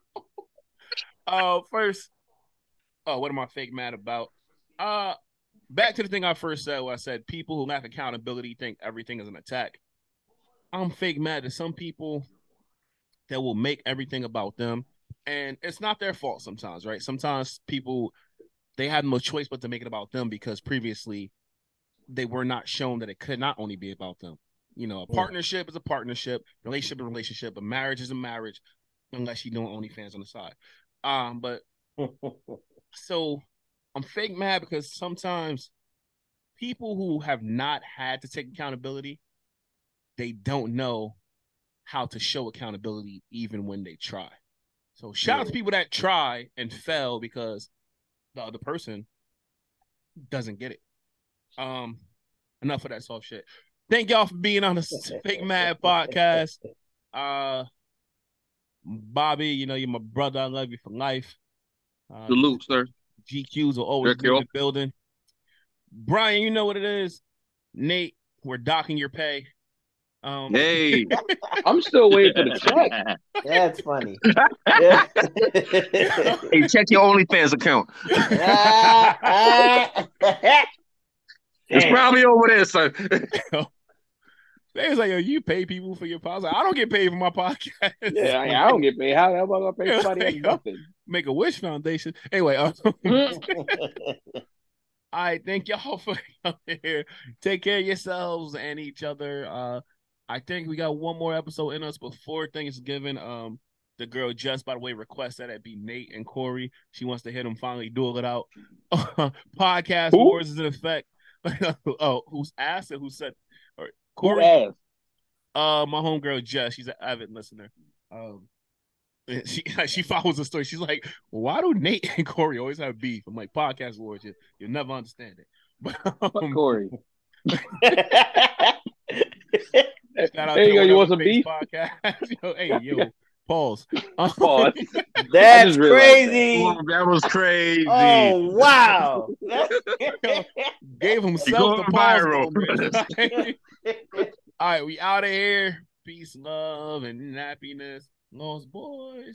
S3: now. First, what am I fake mad about? Back to the thing I first said where I said people who lack accountability think everything is an attack. I'm fake mad at some people that will make everything about them. And it's not their fault sometimes, right? Sometimes people, they have no choice but to make it about them because previously they were not shown that it could not only be about them. You know, a partnership is a partnership, relationship is a relationship, a marriage is a marriage, unless you're doing OnlyFans on the side. But so I'm fake mad because sometimes people who have not had to take accountability, they don't know how to show accountability even when they try. So shout out to people that try and fail because the other person doesn't get it. Enough of that soft shit. Thank y'all for being on the Fake Mad podcast. Bobby, you know you're my brother. I love you for life.
S6: Salute, sir.
S3: GQs will always be in the building. Brian, you know what it is. Nate, we're docking your pay.
S6: Hey,
S10: I'm still waiting for the check.
S4: That's funny.
S6: Hey, check your OnlyFans account. It's probably over there, son.
S3: They was like, yo, you pay people for your podcast. Like, I don't get paid for my podcast.
S10: Yeah, I don't get paid. How am I gonna pay somebody nothing?
S3: Make a Wish Foundation. Anyway, all right, thank y'all for coming here. Take care of yourselves and each other. I think we got one more episode in us before Thanksgiving. The girl just, by the way, requested that it be Nate and Corey. She wants to hear them finally duel it out. Podcast wars is in effect. Who's asked and who said? Or Corey?
S10: Who asked?
S3: My homegirl Jess. She's an avid listener. She follows the story. She's like, why do Nate and Corey always have beef? I'm like, podcast wars. You'll never understand it. But
S10: Corey.
S3: Shout out
S10: There you
S3: to
S10: go.
S3: the
S10: You want
S3: Whatever
S10: some
S3: Face
S10: beef?
S3: podcast. Yo, hey, yo, pause.
S10: Pause.
S4: That's
S10: just realized
S4: crazy.
S6: Oh, that was crazy.
S4: Oh wow.
S3: Gave
S6: You
S3: himself the
S6: going
S3: pause
S6: viral.
S3: moment. All right, we out of here. Peace, love, and happiness. Lost boys.